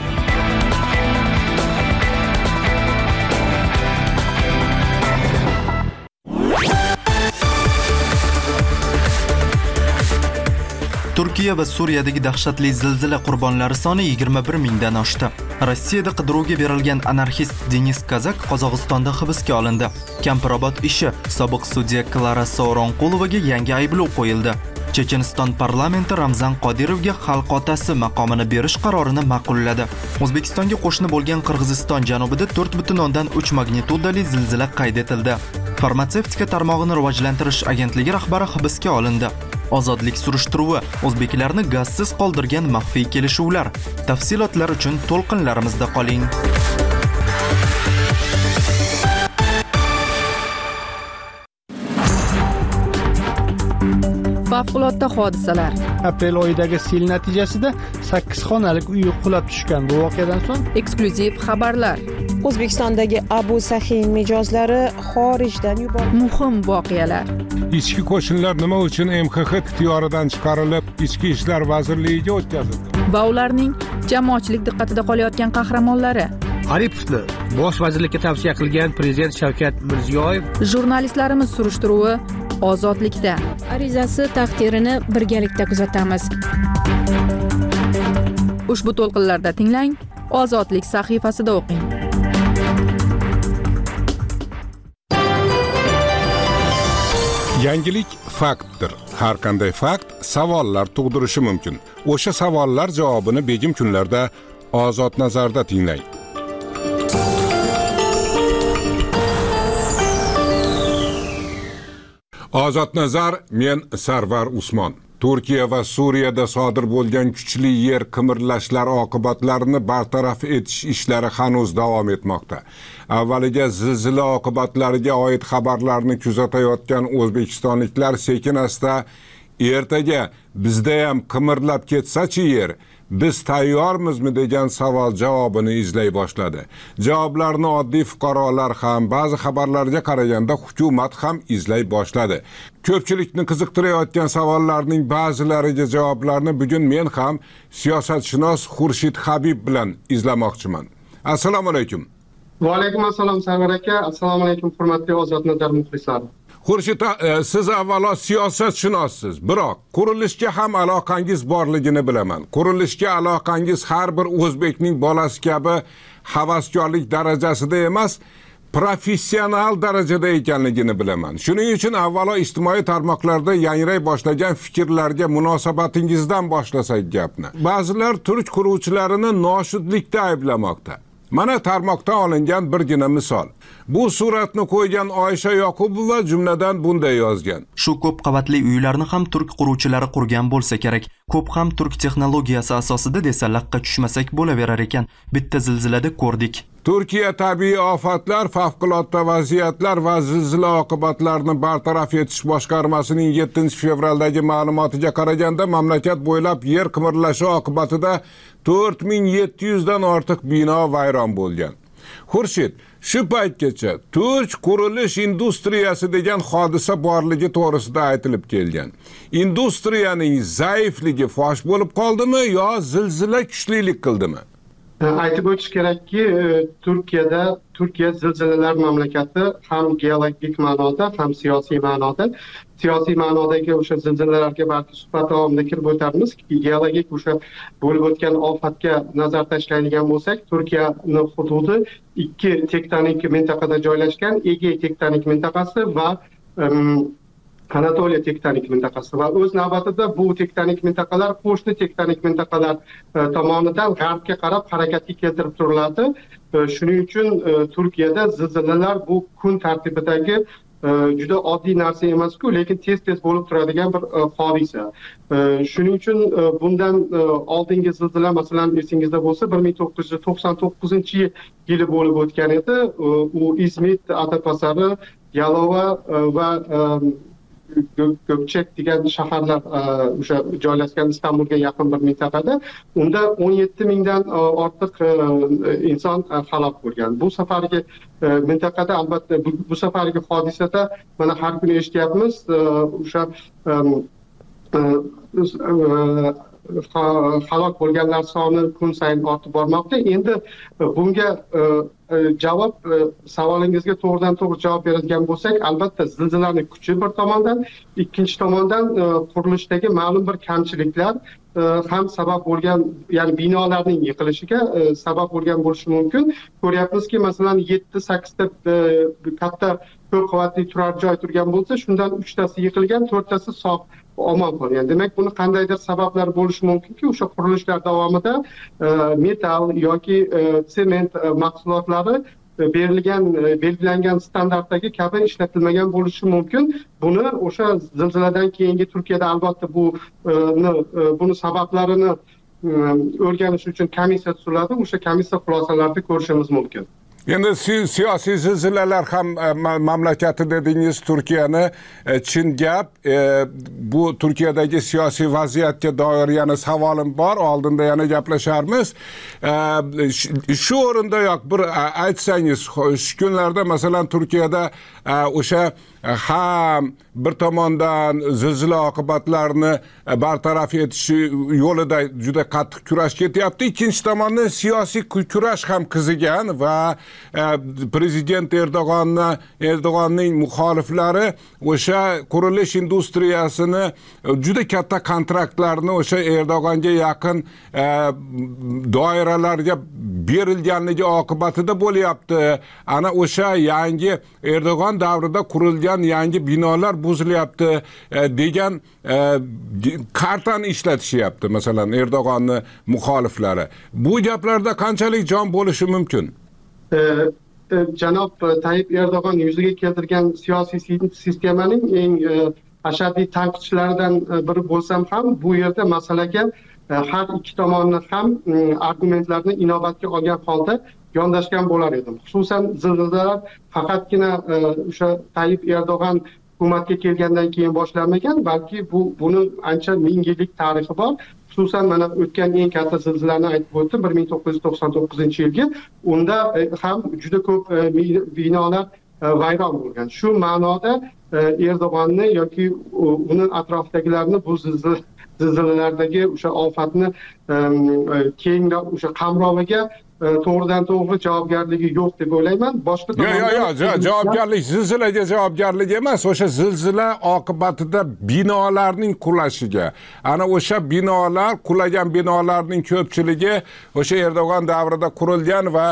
Turkiya va Suriyadagi dahshatli zilzila qurbonlari soni yigirma bir mingdan oshdi. Rossiyada qidiruvga berilgan anarxist Denis Kazak Qozog'istonda hibsga olindi. Kampirobod ishi sobiq sudya Klara Sauronqulovaga yangi ayblov qo'yildi. Checheniston parlamenti Ramzan Qodirovga xalq otasi maqomini berish qarorini ma'qulladi. O'zbekistonga qo'shni bo'lgan Qirg'iziston janubida to'rt butun o'ndan uch magnitudali zilzila qayd etildi. Farmatsevtika tarmog'ini rivojlantirish agentligi rahbari hibsga olindi. Ozodlik surishtiruvi o'zbeklarni gazsiz qoldirgan maxfiy kelishuvlar. Tafsilotlar uchun to'lqinlarimizda qoling.
Favqulodda hodisalar.
Aprel oyidagi sel natijasida sakkiz xonalik uy qulab tushgan. Bu voqeadan so'ng
eksklyuziv xabarlar.
O'zbekistondagi Abu Sahin mijozlari xorijdan yuborildi.
Muhim voqealar.
Ichki qo'shinlar nima uchun M X X ixtiyoridan chiqarilib, Ichki ishlar vazirligiga o'tkazildi?
Va ularning jamoatchilik diqqatida qolayotgan qahramonlari.
Aripovni bosh vazirlikka tavsiya qilgan prezident Shavkat Mirziyoyev.
Jurnalistlarimiz surishtiruvi Ozodlikda.
Arizasi taqdirini birgalikda kuzatamiz.
Ushbu to'lqinlarda tinglang, Ozodlik sahifasida o'qing.
Yangilik faktdir. Har qanday fakt savollar tug'dirishi mumkin. O'sha savollar javobini begim kunlarda Ozod nazarda tinglang. Ozod nazar, men Sarvar Usmon. Turkiya va Suriyada sodir bo'lgan kuchli yer qimirlashlari oqibatlarini bartaraf etish ishlari hanuz davom etmoqda. Avvaliga zilzila oqibatlariga oid xabarlarni kuzatayotgan o'zbekistonliklar sekin-asta ertaga bizda ham qimirlab ketsa-chi yer, biz tayyormizmi degan savol javobini izlay boshladi. Javoblarni oddiy fuqarolar ham, ba'zi xabarlarga qaraganda hukumat ham izlay boshladi. Ko'pchilikni qiziqtirayotgan savollarning ba'zilariga javoblarni bugun men ham siyosatshunos Xurshid Habib bilan izlamoqchiman. Assalomu alaykum.
Va alaykum assalom Sarvar aka. Assalomu alaykum hurmatli Ozod nazar muxlislari.
Xurshid, siz avvalo siyosatshunossiz, biroq qurilishga ham aloqangiz borligini bilaman. Qurilishga aloqangiz har bir o'zbekning bolasi kabi havaskorlik darajasida emas, professional darajada ekanligini bilaman. Shuning uchun avvalo ijtimoiy tarmoqlarda yangray boshlagan fikrlarga munosabatingizdan boshlasak gapni. Ba'zilar turk quruvchilarini noshudlikda ayblamoqda. Mana tarmoqdan olingan birgina misol. Bu suratni qo'ygan Oysha Yoqubova jumladan bunday yozgan.
Shu ko'p qavatli uylarni ham turk quruvchilari qurgan bo'lsa kerak. Ko'p ham turk texnologiyasi asosida desa laqqa tushmasak bo'laverar ekan. Bitta zilzilada ko'rdik.
Turkiya tabiiy ofatlar, favqulodda vaziyatlar va zilzila oqibatlarini bartaraf etish boshqarmasining yettinchi fevraldagi ma'lumotiga qaraganda mamlakat bo'ylab yer qimirlashi oqibatida to'rt ming yetti yuz dan ortiq bino vayron bo'lgan. Xurshid, shu paytgacha turk qurilish industriyasi degan hodisa borligi to'g'risida aytilib kelgan. Industriyaning zaifligi fosh bo'lib qoldimi yo zilzila kuchlilik qildimi?
Aytib o'tish kerakki, Turkiyada Turkiya zilzilalar mamlakati ham geologik ma'noda, ham siyosiy ma'noda. Siyosiy ma'nodagi o'sha zilzilalarga balki suhbat davomida kirib o'tamiz. Geologik o'sha bo'lib o'tgan ofatga nazar tashlaydigan bo'lsak, Turkiyaning hududi ikki tektonik mintaqada joylashgan, Egey tektonik mintaqasi va Anatoliya tektonik mintaqasi va o'z navbatida bu tektonik mintaqalar qo'shni tektonik mintaqalar tomonidan g'arbga qarab harakatga keltirib turiladi. Shuning uchun Turkiyada zilzilalar bu kun tartibidagi juda oddiy narsa emas-ku, lekin tez-tez bo'lib turadigan bir hodisa. Shuning uchun bundan oldingi zilzila, masalan, esingizda bo'lsa, bir ming to'qqiz yuz to'qson to'qqizinchi yili bo'lib o'tgan edi. U Izmit, Atapasari, Yalova va Ko'kchek degan shaharlar o'sha joylashgan Istanbulga yaqin bir mintaqada, unda o'n yetti mingdan ortiq inson halok bo'lgan. Bu safargi mintaqada albatta bu safargi hodisada mana har kuni eshityapmiz, o'sha halok bo'lganlar soni kun sayin ortib bormoqda. Endi bunga javob, savolingizga to'g'ridan to'g'ri javob beradigan bo'lsak, albatta zilzilaning kuchi bir tomondan, ikkinchi tomondan qurilishdagi ma'lum bir kamchiliklar ham sabab bo'lgan, ya'ni binolarning yiqilishiga sabab bo'lgan bo'lishi mumkin. Ko'ryapmizki, masalan, yetti sakkiz ta katta ko'p qavatli turar joy turgan bo'lsa, shundan uchtasi yiqilgan, to'rttasi sog' omon qolgan. Demak, buni qandaydir sabablar bo'lishi mumkinki, o'sha qurilishlar davomida metal yoki sement mahsulotlari berilgan belgilangan standartdagi kabi ishlatilmagan bo'lishi mumkin. Buni o'sha zilziladan keyingi Turkiyada albatta bu buni sabablarini o'rganish uchun komissiya tuziladi. O'sha komissiya xulosalarida ko'rishimiz mumkin.
Endi siyosiy zilzilalar ham mamlakati dedingiz, Turkiyani, chin gap. Bu Turkiyadagi siyosiy vaziyatga doir yana savolim bor, oldinda yana gaplasharmiz. Shu o'rindayoq bir aytsangiz, shu kunlarda masalan Turkiyada o'sha ham bir tomondan zilzila oqibatlarini bartaraf etish yo'lida juda qattiq kurash ketyapti, ikkinchi tomondan siyosiy kurash ham qizigan va prezident Erdo'g'onni Erdo'g'onning muxoliflari o'sha qurilish industriyasini juda katta kontraktlarni o'sha Erdo'g'onga yaqin doiralarga berilganligi oqibatida bo'lyapti. Ana o'sha yangi Erdo'g'on davrida qurilgan yangi binolar buzilyapti degan kartani ishlatishyapti, masalan, Erdo'g'onni muxoliflari. Bu gaplarda qanchalik jon bo'lishi mumkin?
Janob Tayyip Erdo'g'on yuzaga keltirgan siyosiy sistemaning eng ashaddiy tanqidchilaridan biri bo'lsam ham, bu yerda masalaga har ikki tomonni ham argumentlarni inobatga olgan holda yondashgan bo'lar edim. Xususan, zilzilalar faqatgina o'sha Tayyip Erdo'g'on hukumatga kelgandan keyin boshlanmagan, balki bu buni ancha ming yillik tarixi bor. Xususan, mana o'tgan eng katta zilzilani aytib o'tdim, bir ming to'qqiz yuz to'qson to'qqizinchi yilgi. Unda ham juda ko'p binolar vayron bo'lgan. Shu ma'noda Erdo'g'onni yoki uni atrofidagilarni bu zilzilalardagi o'sha ofatni keyinroq o'sha qamroviga to'g'ridan to'g'ri javobgarligi yo'q deb o'ylayman. Boshqa
tomondan yo'q, yo'q, javobgarlik zilzilaga javobgarlik emas, o'sha zilzila oqibatida binolarning qulashiga. Ana o'sha binolar, qulagan binolarning ko'pchiligi o'sha Erdo'g'on davrida qurilgan va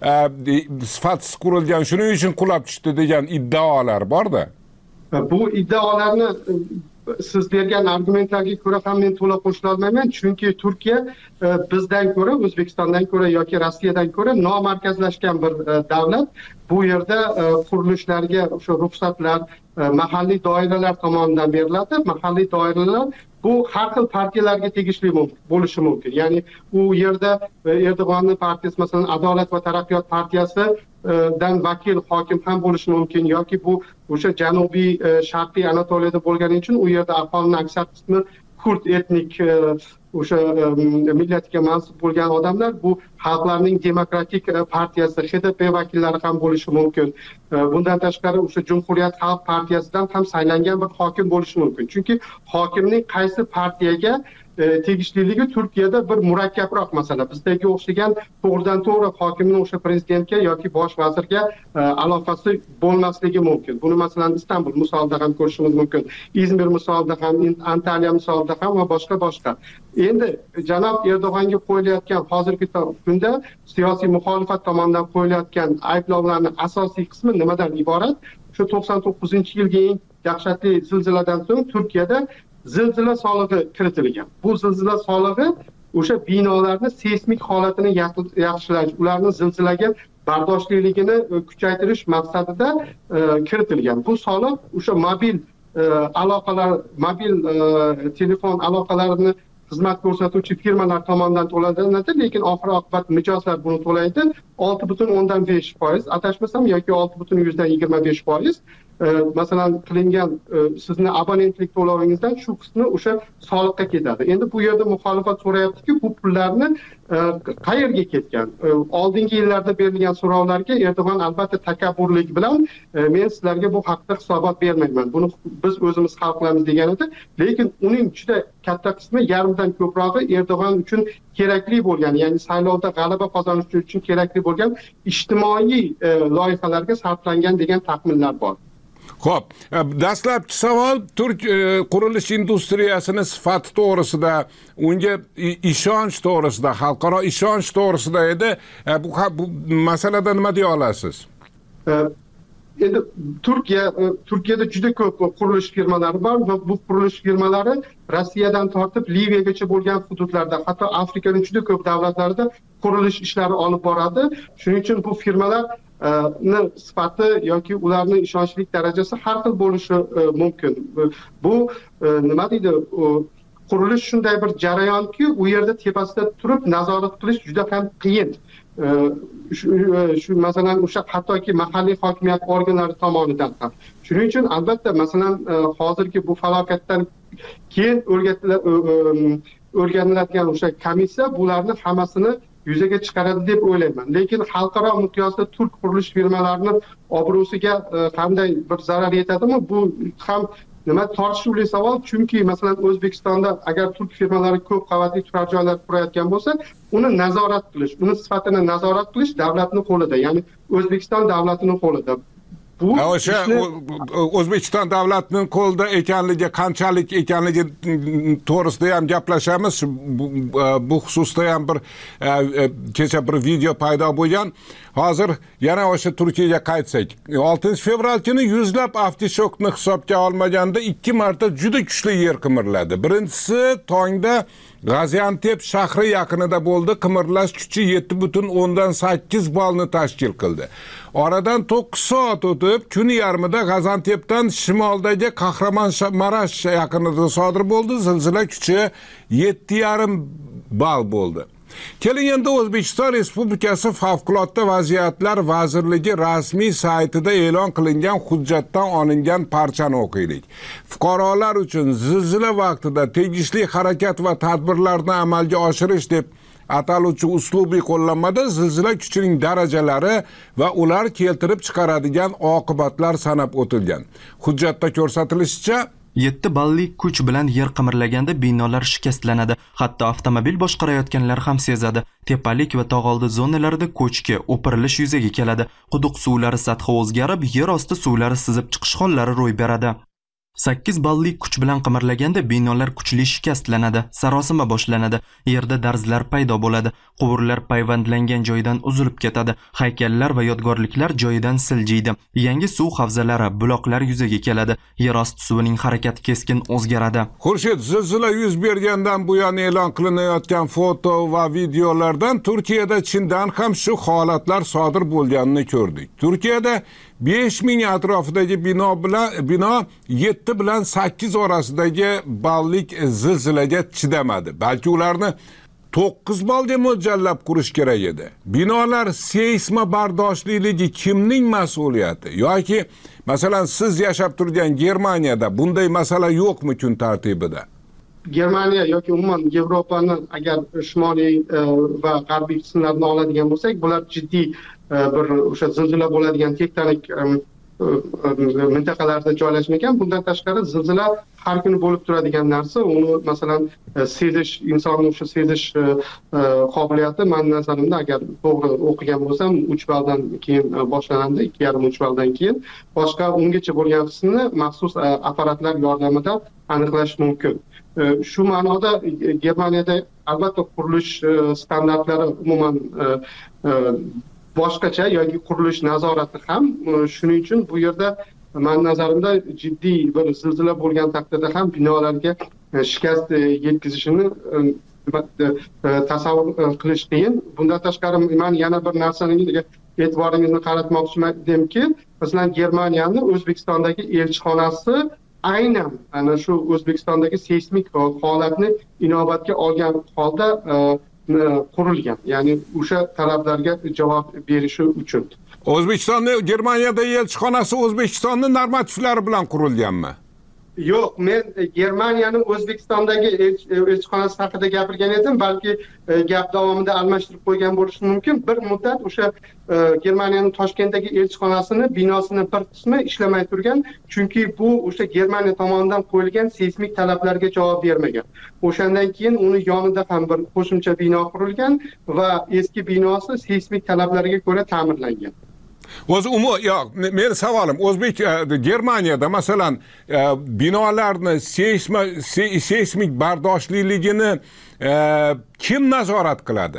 sifatsiz qurilgan, shuning uchun qulab tushdi degan iddaolar bor-da.
Bu iddaolarni siz bergan argumentlarga ko'ra ham men to'la qo'shila olmayman, chunki Turkiya bizdan ko'ra, O'zbekistondan ko'ra yoki Rossiyadan ko'ra nomarkazlashgan bir davlat. Bu yerda qurilishlarga o'sha ruxsatlar mahalliy doiralar tomonidan beriladi. Mahalliy doiralar bu har xil partiyalarga tegishli bo'lishi mumkin. Ya'ni u yerda Erdo'g'onning partiyasi, masalan, Adolat va taraqqiyot partiyasi dan vakil hokim ham bo'lishi mumkin, yoki bu o'sha janubiy sharqiy Anatoliyada bo'lgani uchun u yerda aholining aksar qismi kurd etnik o'sha millatiga mansub bo'lgan odamlar, bu xalqlarning demokratik partiyasi H D P vakillari ham bo'lishi mumkin. Bundan tashqari o'sha Cumhuriyet Xalq partiyasidan ham saylangan bir hokim bo'lishi mumkin. Chunki hokimning qaysi partiyaga tegishliligi Turkiyada bir murakkabroq masala. Bizdagi o'xshagan to'g'ridan to'g'ri hokimning o'sha prezidentga yoki bosh vazirga aloqasi bo'lmasligi mumkin. Buni masalan Istanbul misolida ham ko'rishimiz mumkin. Izmir misolida ham, Antaliya misolida ham va boshqa boshqa. Endi janob Erdo'g'onga qo'yilayotgan hozirgi kunda siyosiy muxolifat tomonidan qo'yilayotgan ayblovlarning asosiy qismi nimadan iborat? Shu to'qson to'qqizinchi yilgi eng dahshatli zilziladan so'ng Turkiyada zilzila solig'i kiritilgan. Bu zilzila solig'i o'sha binolarni seysmik holatini yaxshilash, ularni zilzilaga bardoshliligini kuchaytirish maqsadida kiritilgan. Bu soliq o'sha mobil aloqalar, mobil telefon aloqalarini xizmat ko'rsatuvchi firmalar tomonidan to'lanadi, lekin oxir oqibat mijozlar buni to'laydi olti butun o'ndan besh foiz, adashmasam yoki olti butun yuzdan yigirma besh foiz. Masalan qilingan sizni abonentlik to'lovingizdan shu qismi o'sha soliqqa ketadi. Endi bu yerda muxolifat so'rayaptiki, bu pullarni qayerga ketgan? Oldingi yillarda berilgan so'rovlarga Erdo'g'on albatta takabburlik bilan men sizlarga bu haqda hisobot bermayman, buni biz o'zimiz hal qilamiz degan edi. Lekin uning juda katta qismi, yarmidan ko'prog'i Erdo'g'on uchun kerakli bo'lgan, ya'ni saylovda g'alaba qozonish uchun kerakli bo'lgan ijtimoiy loyihalarga sarflangan degan taxminlar bor.
Xo'p, dastlabki savol Turk qurilish industriyasini sifati to'g'risida, unga ishonch to'g'risida, xalqaro ishonch to'g'risida edi. Bu, bu masalada nima deya olasiz?
Endi Turkiya Turkiyada juda ko'p qurilish firmalari bor va bu qurilish firmalari Rossiyadan tortib Liviyagacha bo'lgan hududlarda, hatto Afrikaning juda ko'p davlatlarida qurilish ishlari olib boradi. Shuning uchun bu firmalar ni sifati yoki ularning ishonchlik darajasi har xil bo'lishi mumkin. Bu nima deydi? Qurilish shunday bir jarayonki, u yerda tepasida turib nazorat qilish juda ham qiyin. Shu masalan o'sha hattoki mahalliy hokimiyat organlari tomonidan ham. Shuning uchun albatta masalan hozirgi bu falokatdan keyin o'rganiladigan o'sha komissiya bularni hammasini yuzaga chiqaradi deb o'ylayman. Lekin xalqaro miqyosda turk qurilish firmalarining obro'siga qanday bir zarar yetadimi? Bu ham nima tortishuvli savol, chunki masalan O'zbekistonda agar turk firmalari ko'p qavatli turar joylar qurayotgan bo'lsa, uni nazorat qilish, uni sifatini nazorat qilish davlatning qo'lida, ya'ni O'zbekiston davlatining qo'lida.
O'sha O'zbekiston davlatining qo'lida ekanligi, qanchalik ekanligi to'g'risida ham gaplashamiz. Bu xususda ham bir kecha bir video paydo bo'lgan. Hozir yana o'sha Turkiyaga qaytsak, oltinchi fevral kuni yuzlab avtoshokni hisobga olmaganda ikki marta juda kuchli yer qimirladi. Birinchisi tongda Gaziantep shahri yaqinida bo'ldi. Qimirlash kuchi yetti butun o'ndan sakkiz balni tashkil qildi. Oradan to'qqiz soat o'tib, kun yarmida Gaziantepdan shimoldagi Kahramonmarash yaqinida sodir bo'ldi. Zilzila kuchi yetti yarim bal bo'ldi. Keling endi O'zbekiston Respublikasi Favqulodda vaziyatlar vazirligi rasmiy saytida e'lon qilingan hujjatdan olingan parchani o'qiylik. Fuqarolar uchun zilzila vaqtida tegishli harakat va tadbirlarni amalga oshirish deb ataluvchi uslubiy qo'llanmada zilzila kuchining darajalari va ular keltirib chiqaradigan oqibatlar sanab o'tilgan. Hujjatda ko'rsatilishicha,
yetti balli kuch bilan yer qimirlaganda binolar shikastlanadi. Hatto avtomobil boshqarayotganlar ham sezadi. Tepalik va tog'oldi zonalarida ko'chki, o'pirilish yuzaga keladi. Quduq suvlari sathi o'zgarib, yer osti suvlari sizib chiqish hollari ro'y beradi. sakkiz balli kuch bilan qimirlaganda binolar kuchli shikastlanadi, sarosima boshlanadi, yerda darzlar paydo bo'ladi, quvurlar payvandlangan joydan uzilib ketadi, haykallar va yodgorliklar joyidan siljiydi, yangi suv havzalari, buloqlar yuzaga keladi, yer osti suvining harakati keskin o'zgaradi.
Xurshid, zilzila yuz bergandan buyon e'lon qilinayotgan foto va videolardan Turkiyada chindan ham shu holatlar sodir bo'lganini ko'rdik. Turkiyada besh ming atrofidagi bino bilan bino yetti bilan sakkiz orasidagi ballik zilzilaga chidamadi. Balki ularni to'qqiz balga mo'ljallab qurish kerak edi. Binolar seysma bardoshliligi kimning mas'uliyati? Yoki masalan siz yashab turgan Germaniyada bunday masala yo'qmi kun tartibida?
Germaniya yoki umuman Yevropani agar shimoliy va g'arbiy qismlarini oladigan bo'lsak, bular jiddiy bir o'sha zilzila bo'ladigan tektonik mintaqalarda joylashmagan. Bundan tashqari zilzila har kuni bo'lib turadigan narsa. Uni masalan sezish, insonning o'sha sezish qobiliyati men nazarimda agar to'g'ri o'qigan bo'lsam uch baldan keyin boshlanadi, ikki yarim uch baldan keyin. Boshqa ungacha bo'lgan qismini maxsus apparatlar yordamida aniqlash mumkin. Shu ma'noda Germaniyada albatta qurilish standartlari umuman boshqacha yoki qurilish nazorati ham, shuning uchun bu yerda men nazarimda jiddiy bir zilzila bo'lgan taqdirda ham binolarga shikast yetkazishini tasavvur qilish qiyin. Bundan tashqari men yana bir narsani e'tiboringizni qaratmoqchimki, masalan, Germaniyaning O'zbekistondagi elchixonasi aynan ana shu O'zbekistondagi seysmik holatni inobatga olgan holda qurilgan. Ya'ni o'sha talablarga javob berishi uchun.
O'zbekistonning Germaniyada elchixonasi O'zbekistonning normativlari bilan qurilganmi?
Yo'q, men Germaniyaning O'zbekistondagi elchixonasi haqida gapirgan edim, balki gap davomida almashtirib qo'ygan bo'lishi mumkin. Bir muddat o'sha Germaniyaning Toshkentdagi elchixonasini binosini bir qismi ishlamay turgan, chunki bu o'sha Germaniya tomonidan qo'yilgan seysmik talablarga javob bermagan. O'shandan keyin uni yonida ham bir qo'shimcha bino qurilgan va eski binosi seysmik talablarga ko'ra ta'mirlangan.
O'zi umuman yo'q, men savolim O'zbek Germaniyada masalan binolarni seysmik bardoshliligini kim nazorat qiladi?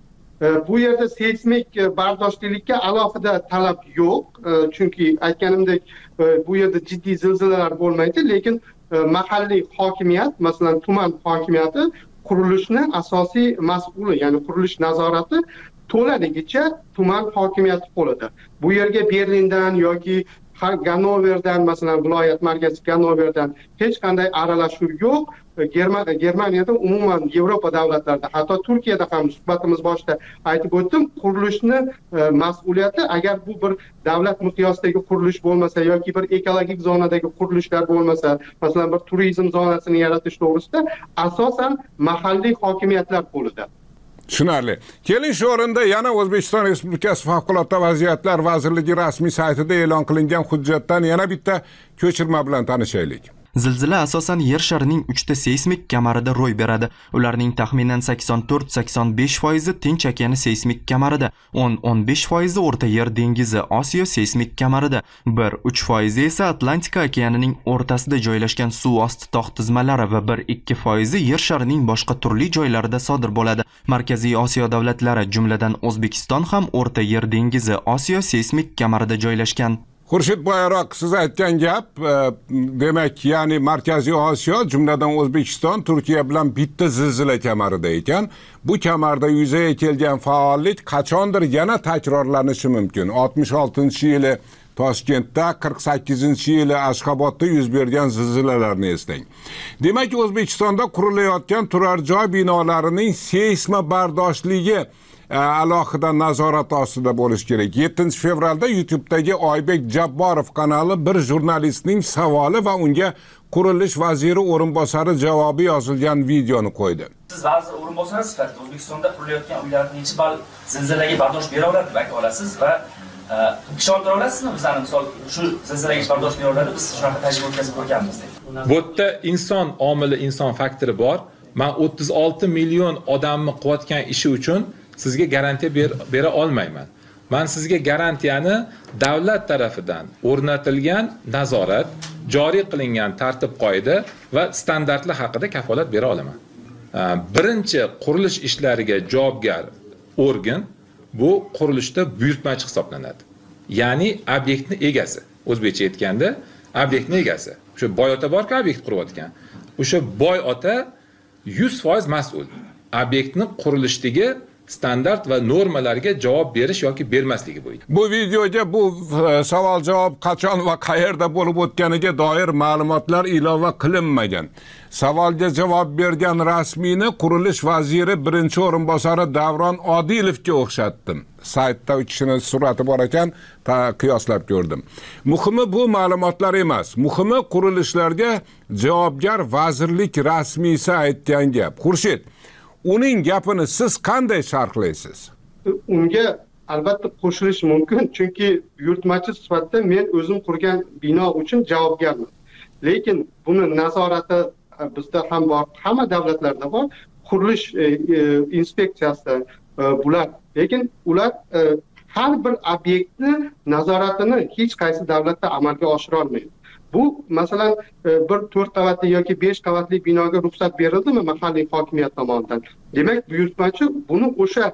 Bu yerda seysmik bardoshlilikka alohida talab yo'q, chunki aytganimdek bu yerda jiddiy zilzilalar bo'lmaydi, lekin mahalliy hokimiyat, masalan tuman hokimiyati qurilishni asosiy mas'uli, ya'ni qurilish nazorati to'laligicha tuman hokimiyati qo'lida. Bu yerga Berlindan yoki Ganoverdan, masalan viloyat markazi Ganoverdan hech qanday aralashuv yo'q. Germaniyada umuman Yevropa davlatlarida, hatto Turkiyada ham suhbatimiz boshida aytib o'tdim, qurilishni mas'uliyati agar bu bir davlat miqyosidagi qurilish bo'lmasa yoki bir ekologik zonadagi qurilishlar bo'lmasa, masalan bir turizm zonasini yaratish to'g'risida asosan mahalliy hokimiyatlar qo'lida.
Tushunarli. Keling shu o'rinda yana O'zbekiston Respublikasi Favqulodda vaziyatlar vazirligi rasmiy saytida e'lon qilingan hujjatdan yana bitta ko'chirma bilan tanishaylik.
Zilzila asosan yer sharining uchta seysmik kamarida ro'y beradi. Ularning taxminan sakson to'rt sakson besh foizi Tinch okeani seysmik kamarida, o'n o'n besh foizi O'rta Yer dengizi Osiyo seysmik kamarida, bir uch foizi esa Atlantika okeanining o'rtasida joylashgan suv osti tog' tizmalari va bir ikki foizi yer sharining boshqa turli joylarida sodir bo'ladi. Markaziy Osiyo davlatlari, jumladan O'zbekiston ham O'rta Yer dengizi Osiyo seysmik kamarida joylashgan.
Xurshid Boyroq, siz aytgan gap, demak, ya'ni Markaziy Osiyo, jumladan O'zbekiston Turkiya bilan bitta zilzila kamarida ekan. Bu kamarda yuzaga kelgan faollik qachondir yana takrorlanishi mumkin. oltmish oltinchi yili Toshkentda, qirq sakkizinchi yili Ashxobodda yuz bergan zilzilalarni eslang. Demak, O'zbekistonda qurilayotgan turar joy binolarining seysma bardoshligi alohida nazorat ostida bo'lishi kerak. yettinchi fevralda YouTube'dagi Oybek Jabborov kanali bir jurnalistning savoli va unga qurilish vaziri o'rinbosari javobi yozilgan videoni qo'ydi.
Siz vazir o'rinbosari sifatida O'zbekistonda qurilayotgan uylar necha ball zilzilaga bardosh bera oladi deb ayta olasiz va ishontira olasizmi bizlarni misol shu zilzilaga bardosh bera oladi, biz shunaqa tajriba o'tkazib ko'rganmiz deb.
Bu yerda inson omili, inson faktori bor. Men o'ttiz olti million odamni quvvatgan ishi uchun sizga garantiya ber, bera olmayman. Men sizga garantiyani davlat tarafidan o'rnatilgan nazorat, joriy qilingan tartib-qoida va standartlar haqida kafolat bera olaman. Birinchi qurilish ishlariga javobgar organ bu qurilishda buyurtmachi hisoblanadi. Ya'ni obyektning egasi. O'zbekcha aytganda, obyektning egasi. O'sha boy ota borki, obyekt qurayotgan. O'sha boy ota yuz foiz mas'ul. Obyektning qurilishdagi standart va normalarga javob berish yoki bermasligi bo'yicha.
Bu videoga bu savol javob qachon va qayerda bo'lib o'tganiga doir ma'lumotlar ilova qilinmagan. Savolga javob bergan rasmiyni qurilish vaziri birinchi o'rinbosari Davron Odilovga o'xshatdim. Saytda uch kishini surati bor ekan, qiyoslab ko'rdim. Muhimi bu ma'lumotlar emas. Muhimi qurilishlarga javobgar vazirlik rasmiysi aytgan gap. Xurshid, uning gapini siz qanday sharhlaysiz?
Unga albatta qo'shilish mumkin, chunki buyurtmachi sifatida men o'zim qurgan bino uchun javobgarman. Lekin buni nazorati bizda ham bor, hamma davlatlarda bor, qurilish e, e, inspeksiyasi e, bular. Lekin ular e, har bir obyektni nazoratini hech qaysi davlatda amalga oshira olmaydi. Bu masalan bir to'rt qavatli yoki besh qavatli binoga ruxsat berildimi mahalliy hokimiyat tomonidan? Demak, buyurtmachi buni o'sha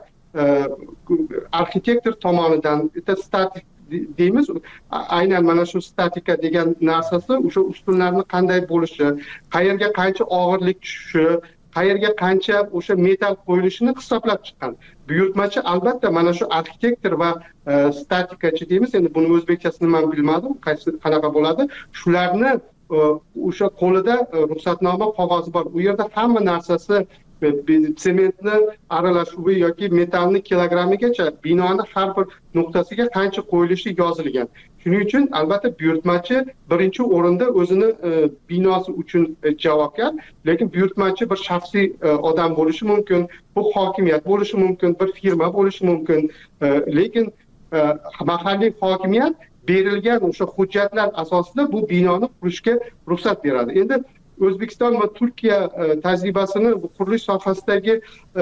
arxitektor tomonidan statik deymiz, aynan mana shu statika degan narsasi o'sha ustunlarni qanday bo'lishi, qayerga qancha og'irlik tushishi, qayerga qancha o'sha metal qo'yilishini hisoblab chiqqan. Buyurtmachi albatta mana shu arxitektor va statikachi deymiz, endi buni o'zbekchasini men bilmadim, qaysi qanaqa bo'ladi. Shularni o'sha qo'lida ruxsatnoma qog'ozi bor. U yerda hamma narsasi sementni aralashuvi yoki metalni kilogrammigacha binoni har bir nuqtasiga qancha qo'yilishi yozilgan. Shuning uchun albatta buyurtmachi birinchi o'rinda o'zini binosi uchun javobgar, lekin buyurtmachi bir shaxsiy odam bo'lishi mumkin, bu hokimiyat bo'lishi mumkin, bir firma bo'lishi mumkin, lekin mahalliy hokimiyat berilgan o'sha hujjatlar asosida bu binoni qurishga ruxsat beradi. Endi O'zbekiston va Turkiya tajribasini qurilish sohasidagi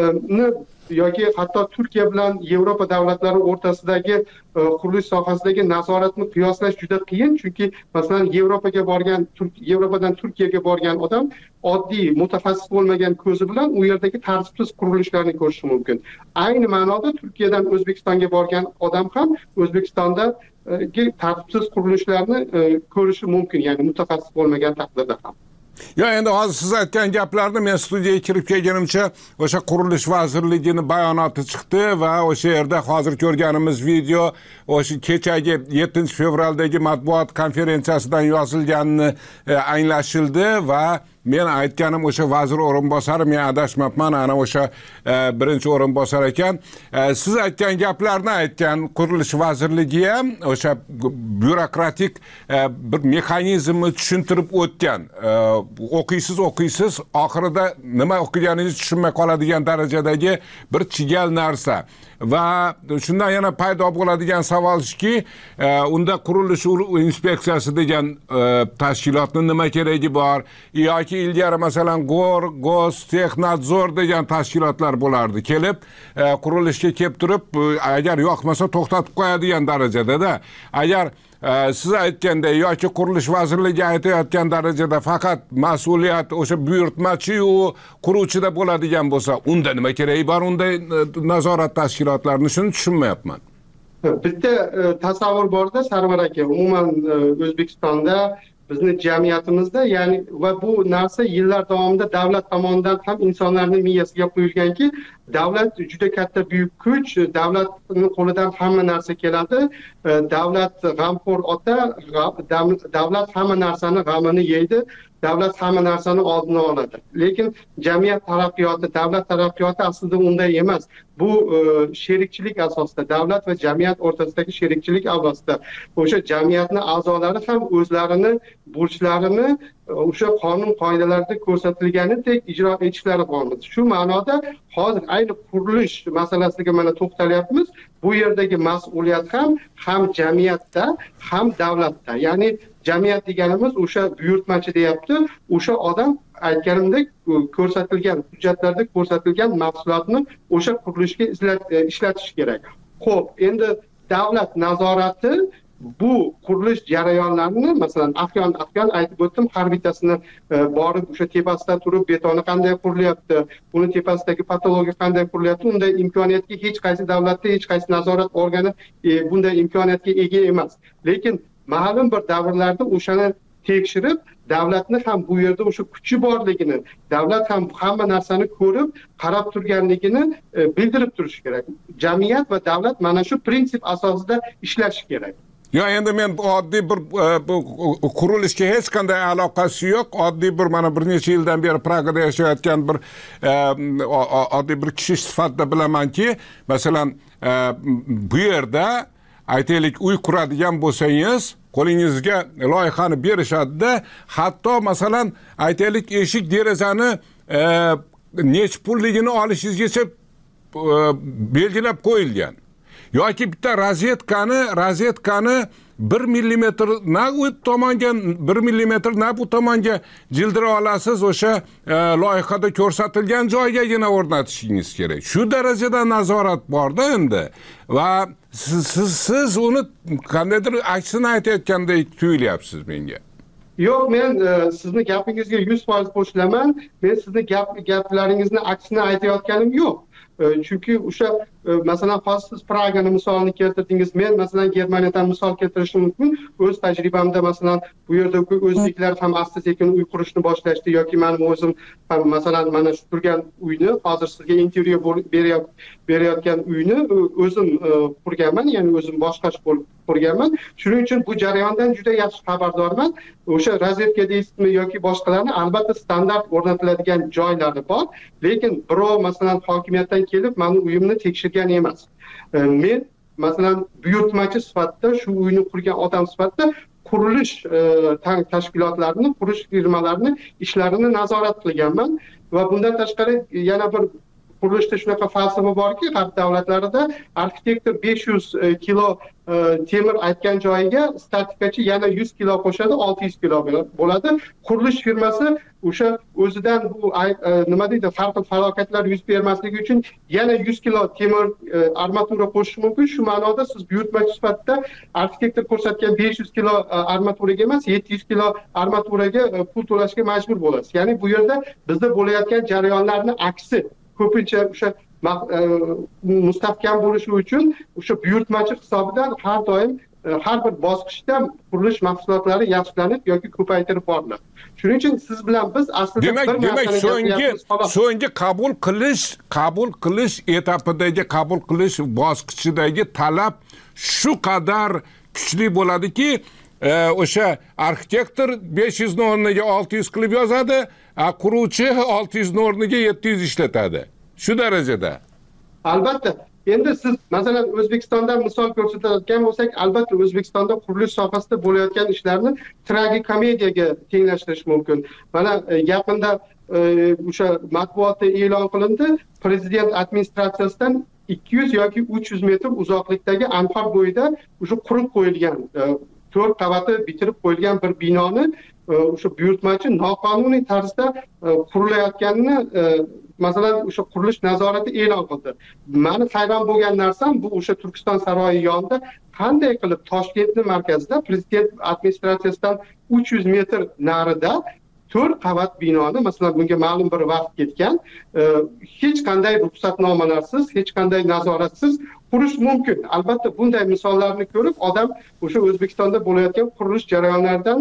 yoki hatto Turkiya bilan Yevropa davlatlari o'rtasidagi qurilish sohasidagi nazoratni qiyoslash juda qiyin, chunki masalan Yevropaga borgan, Yevropadan Turkiyaga borgan odam oddiy mutaxassis bo'lmagan ko'zi bilan u yerdagi tartibsiz qurilishlarni ko'rishi mumkin. Ayni ma'noda Turkiyadan O'zbekistonga borgan odam ham O'zbekistonda tartibsiz qurilishlarni ko'rishi mumkin, ya'ni mutaxassis bo'lmagan taqdirda ham.
Ya endi hozir siz aytgan gaplarni men studiyaga kirib kelganimcha o'sha qurilish vazirligini bayonoti chiqdi va o'sha yerda hozir ko'rganimiz video o'sha kechagi yettinchi fevraldagi matbuot konferensiyasidan yozilganini anglashildi va men aytganim o'sha vazir o'rinbosari, men adashmabman, ana o'sha birinchi o'rinbosar ekan. Siz aytgan gaplarni aytgan qurilish vazirligi ham o'sha byurokratik bir mexanizmni tushuntirib o'tgan. O'qiysiz, o'qiysiz, oxirida nima o'qiganingizni tushunmay qoladigan darajadagi bir chigal narsa. Va shundan yana paydo bo'ladigan savol shuki, unda qurilish inspeksiyasi degan tashkilotning nima keragi bor yoki ilgari masalan G'or, G'oz, Texnadzor degan tashkilotlar bo'lardi. Kelib qurilishga kelib turib, agar yoqmasa to'xtatib qo'yadigan darajada-da. Agar siz aytganday yoki qurilish vazirligi aytayotgan darajada faqat mas'uliyat o'sha buyurtmachi-yu quruvchida bo'ladigan bo'lsa, unda nima keragi bor unday nazorat tashkilotlarini, shuni tushunmayapman.
Bitta tasavvur borda Sarvar aka, umuman O'zbekistonda bizni jamiyatimizda, ya'ni va bu narsa yillar davomida davlat tomonidan ham insonlarning miyasiga qo'yilganki, davlat juda katta buyuk kuch, davlatning qo'lidan hamma narsa keladi, davlat g'amxo'r ota, davlat hamma narsani g'amini yeydi, davlat hamma narsani oldini oladi. Lekin jamiyat taraqqiyoti, davlat taraqqiyoti aslida unday emas. Bu sherikchilik asosida, davlat va jamiyat o'rtasidagi sherikchilik asosida o'sha jamiyatning a'zolari ham o'zlarini burchlarini o'sha qonun qoidalarida ko'rsatilganidek ijro etishlari lozim. Shu ma'noda hozir ayni qurilish masalasiga mana to'xtalyapmiz. Bu yerdagi mas'uliyat ham ham jamiyatda, ham davlatda. Ya'ni jamiyat deganimiz o'sha buyurtmachi deyapti, o'sha odam aytganimdek ko'rsatilgan hujjatlarda ko'rsatilgan mahsulotni o'sha qurilishga ishlatish kerak. Xo'p, endi davlat nazorati bu qurilish jarayonlarini, masalan, Afyon Afyon aytib o'tdim, har bittasini borib o'sha tepasida turib betoni qanday qurilyapti, uni tepasidagi patologiya qanday qurilyapti, unday imkoniyatga hech qaysi davlatda, hech qaysi nazorat organi bunday imkoniyatga ega emas. Lekin ma'lum bir davrlarda o'shani tekshirib, davlatni ham bu yerda o'sha kuchi borligini, davlat ham hamma narsani ko'rib, qarab turganligini bildirib turish kerak. Jamiyat va davlat mana shu prinsip asosida ishlashi kerak.
Yo, endi men oddiy bir qurilishga hech qanday aloqasi yo'q. Oddiy bir mana bir necha yildan beri Pragada yashayotgan bir oddiy bir kishi sifatida bilamanki, masalan, bu yerda aytaylik uy quradigan bo'lsangiz, qo'lingizga loyihani berishadi-da, hatto masalan aytaylik eshik derazani nech pulligini olishingizgacha belgilab qo'yilgan. Yoki bitta rozetkani, rozetkani bir millimetr na u tomonga, bir millimetr na bu tomonga jildira olasiz, o'sha loyihada ko'rsatilgan joygagina o'rnatishingiz kerak. Shu darajada nazorat borda endi va siz, siz, siz uni qandaydir aksini aytayotgandek tuyulyapsiz menga.
Yo'q, men sizni gapingizga yuz foiz qo'shilaman. Men sizni gap gaplaringizni aksini aytayotganim yo'q. chunki o'sha masalan hozir siz Pragani misolini keltirdingiz, men masalan Germaniyadan misol keltirishim mumkin. O'z tajribamda masalan bu yerda o'zbeklar ham asta sekin uy qurishni boshlashdi yoki mening o'zim ham masalan mana shu turgan uyni hozir sizga intervyu berayotgan uyni o'zim qurganman, ya'ni o'zim boshqacha bo'lib qurganman. Shuning uchun bu jarayondan juda yaxshi xabardorman. O'sha razvedka deysizmi yoki boshqalarni albatta standart o'rnatiladigan joylari bor, lekin birov masalan hokimiyatdan kelib meni uyimni tekshirgan emas. Men masalan buyurtmachi sifatida shu uyni qurgan odam sifatida qurilish tashkilotlarini, qurish firmalarini ishlarini nazorat qilganman va bundan tashqari yana bir qurilishda shunaqa falsafa borki, g'arb davlatlarida arxitektor besh yuz kilo temir aytgan joyiga statikachi yana yuz kilo qo'shadi, olti yuz kilo bo'ladi. Qurilish firmasi o'sha o'zidan bu nima deydi, farqli falokatlar yuz bermasligi uchun yana yuz kilo temir armatura qo'shishi mumkin. Shu ma'noda siz buyurtmachi sifatida arxitektor ko'rsatgan besh yuz kilo armaturaga emas, yetti yuz kilo armaturaga pul to'lashga majbur bo'lasiz. Ya'ni bu yerda bizda bo'layotgan jarayonlarning aksi ko'pincha o'sha mustahkam bo'lishi uchun o'sha buyurtmachi hisobidan har doim har bir bosqichda qurilish mahsulotlari yaxshilanib yoki ko'paytirib boriladi. Shuning uchun siz bilan biz aslida
demak demak so'nggi so'nggi qabul qilish qabul qilish etapidagi qabul qilish bosqichidagi talab shu qadar kuchli bo'ladiki, o'sha arxitektor besh yuz o'rniga olti yuz qilib yozadi, quruvchi olti yuz o'rniga yetti yuz ishlatadi. Shu darajada.
Albatta. Endi siz masalan O'zbekistondan misol ko'rsatayotgan bo'lsak, albatta O'zbekistonda qurilish sohasida bo'layotgan ishlarni tragikomediyaga tenglashtirish mumkin. Mana yaqinda o'sha matbuotda e'lon qilindi, prezident administratsiyasidan ikki yuz yoki uch yuz metr uzoqlikdagi Anhor bo'yida o'sha qurib qo'yilgan to'rt qavati bitirib qo'yilgan bir binoni o'sha buyurtmachi noqonuniy tarzda qurilayotganini masalan o'sha qurilish nazorati e'lon qildi. Meni hayron bo'lgan narsam bu o'sha Turkiston saroyi yonida qanday qilib Toshkentning markazida prezident administratsiyasidan uch yuz metr narida to'rt qavat binoni, masalan bunga ma'lum bir vaqt ketgan, hech qanday ruxsatnomalarsiz, hech qanday nazoratsiz qurish mumkin. Albatta bunday misollarni ko'rib odam o'sha O'zbekistonda bo'layotgan qurilish jarayonlaridan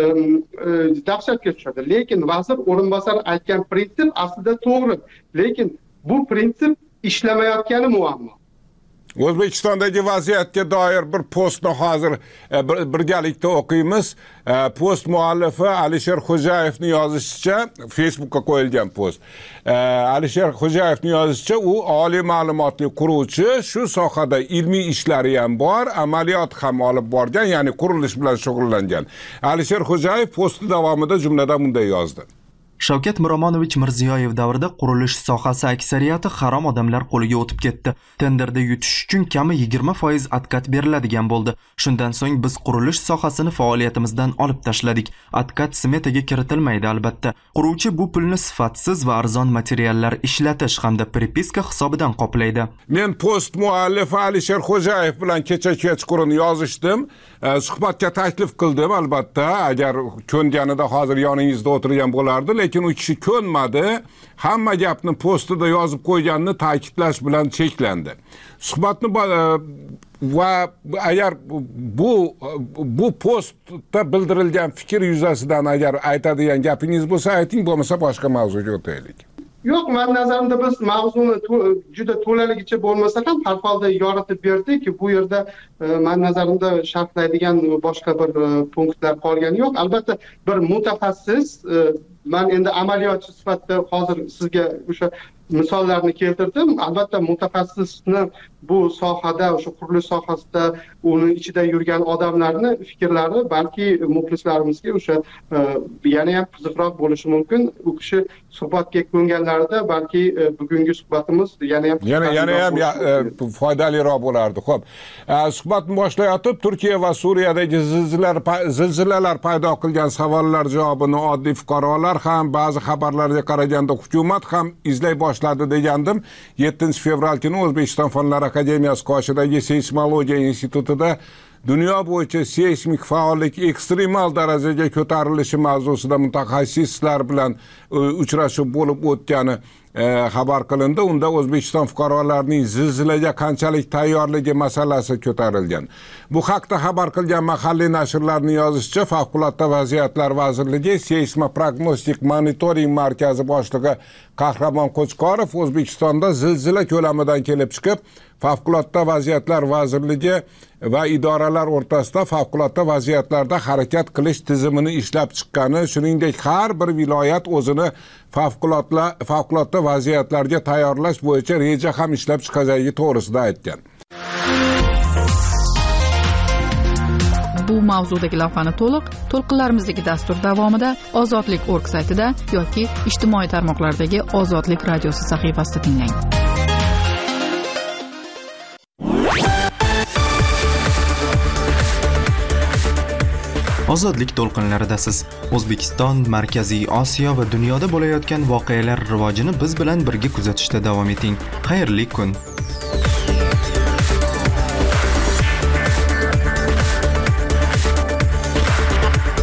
dahshatga tushadi. Lekin vazir o'rinbosari aytgan prinsip aslida to'g'ri, lekin bu prinsip ishlamayotgani muammo.
O'zbekistondagi vaziyatga doir bir postni hozir birgalikda o'qiymiz. Post muallifi Alisher Xo'jayevning yozishicha, Facebookka qo'yilgan post. Alisher Xo'jayevning yozishicha, u oliy ma'lumotli quruvchi, shu sohada ilmiy ishlari ham bor, amaliyot ham olib borgan, ya'ni qurilish bilan shug'ullangan. Alisher Xo'jayev posti davomida jumladan bunday yozdi.
Shavkat Miromonovich Mirziyoyev davrida qurilish sohasi aksariyati harom odamlar qo'liga o'tib ketdi. Tenderda yutish uchun kami yigirma foiz atkat beriladigan bo'ldi. Shundan so'ng biz qurilish sohasini faoliyatimizdan olib tashladik. Atkat smetaga kiritilmaydi albatta. Quruvchi bu pulni sifatsiz va arzon materiallar ishlatish hamda pripiska hisobidan qoplaydi.
Men post muallifi Alisher Xo'jayev bilan kecha kechqurun yozishdim. Suhbatga taklif qildim albatta, agar ko'nganida hozir yoningizda o'tirgan bo'lardi, lekin u kishi ko'nmadi. Hamma gapni postida yozib qo'yganini ta'kidlash bilan cheklandi. Suhbatni va agar bu bu postda bildirilgan fikr yuzasidan agar aytadigan gapingiz bo'lsa ayting, bo'lmasa boshqa mavzuga o'taylik.
Yo'q, men nazarimda biz mavzuni juda to'laligicha bo'lmasa ham har holda yoritib berdik. Bu yerda men nazarimda sharhlaydigan boshqa bir punktlar qolgani yo'q. Albatta bir mutaxassis, men endi amaliyotchi sifatida hozir sizga o'sha misollarni keltirdim. Albatta mutaxassisni bu sohada, o'sha qurilish sohasida uni ichida yurgan odamlarni fikrlari balki muxlislarimizga o'sha yana ham qiziqroq bo'lishi mumkin. U kishi suhbatga ko'nganlarida balki bugungi suhbatimiz yana ham
yana yana ham foydaliroq bo'lardi. Xo'p, suhbatni boshlayotib Turkiya va Suriyadagi zilzilalar zilzilalar paydo qilgan savollar javobini oddiy fuqarolar ham, ba'zi xabarlarga qaraganda hukumat ham izlay boshladi degandim. yettinchi fevral kuni O'zbekiston Fanlar Akademiyasi qoshidagi seysmologiya institutida dunyo bo'yicha seysmik faollik ekstremal darajaga ko'tarilishi mavzusida mutaxassislar bilan uchrashuv bo'lib o'tgani xabar qilindi. Unda O'zbekiston fuqarolarining zilzilaga qanchalik tayyorligi masalasi ko'tarilgan. Bu haqda xabar qilgan mahalliy nashrlarning yozishicha, Favqulodda vaziyatlar vazirligi Seysmoprognostik monitoring markazi boshlig'i Qahramon Qo'chqorov O'zbekistonda zilzila ko'lamidan kelib chiqib, Favqulodda vaziyatlar vazirligi va idoralar o'rtasida favqulodda vaziyatlarda harakat qilish tizimini ishlab chiqqani, shuningdek har bir viloyat o'zini favqulodda favqulodda vaziyatlarga tayyorlash bo'yicha reja ham ishlab chiqacakligi to'g'risida aytgan.
Bu mavzudagi lavhani to'liq to'lqinlarimizdagi dastur davomida ozodlik org saytida yoki ijtimoiy tarmoqlardagi Ozodlik radiosi sahifasida tinglang.
Ozodlik to'lqinlaridasiz. O'zbekiston, Markaziy Osiyo va dunyoda bo'layotgan voqealar rivojini biz bilan birga kuzatishda davom eting. Xayrli kun.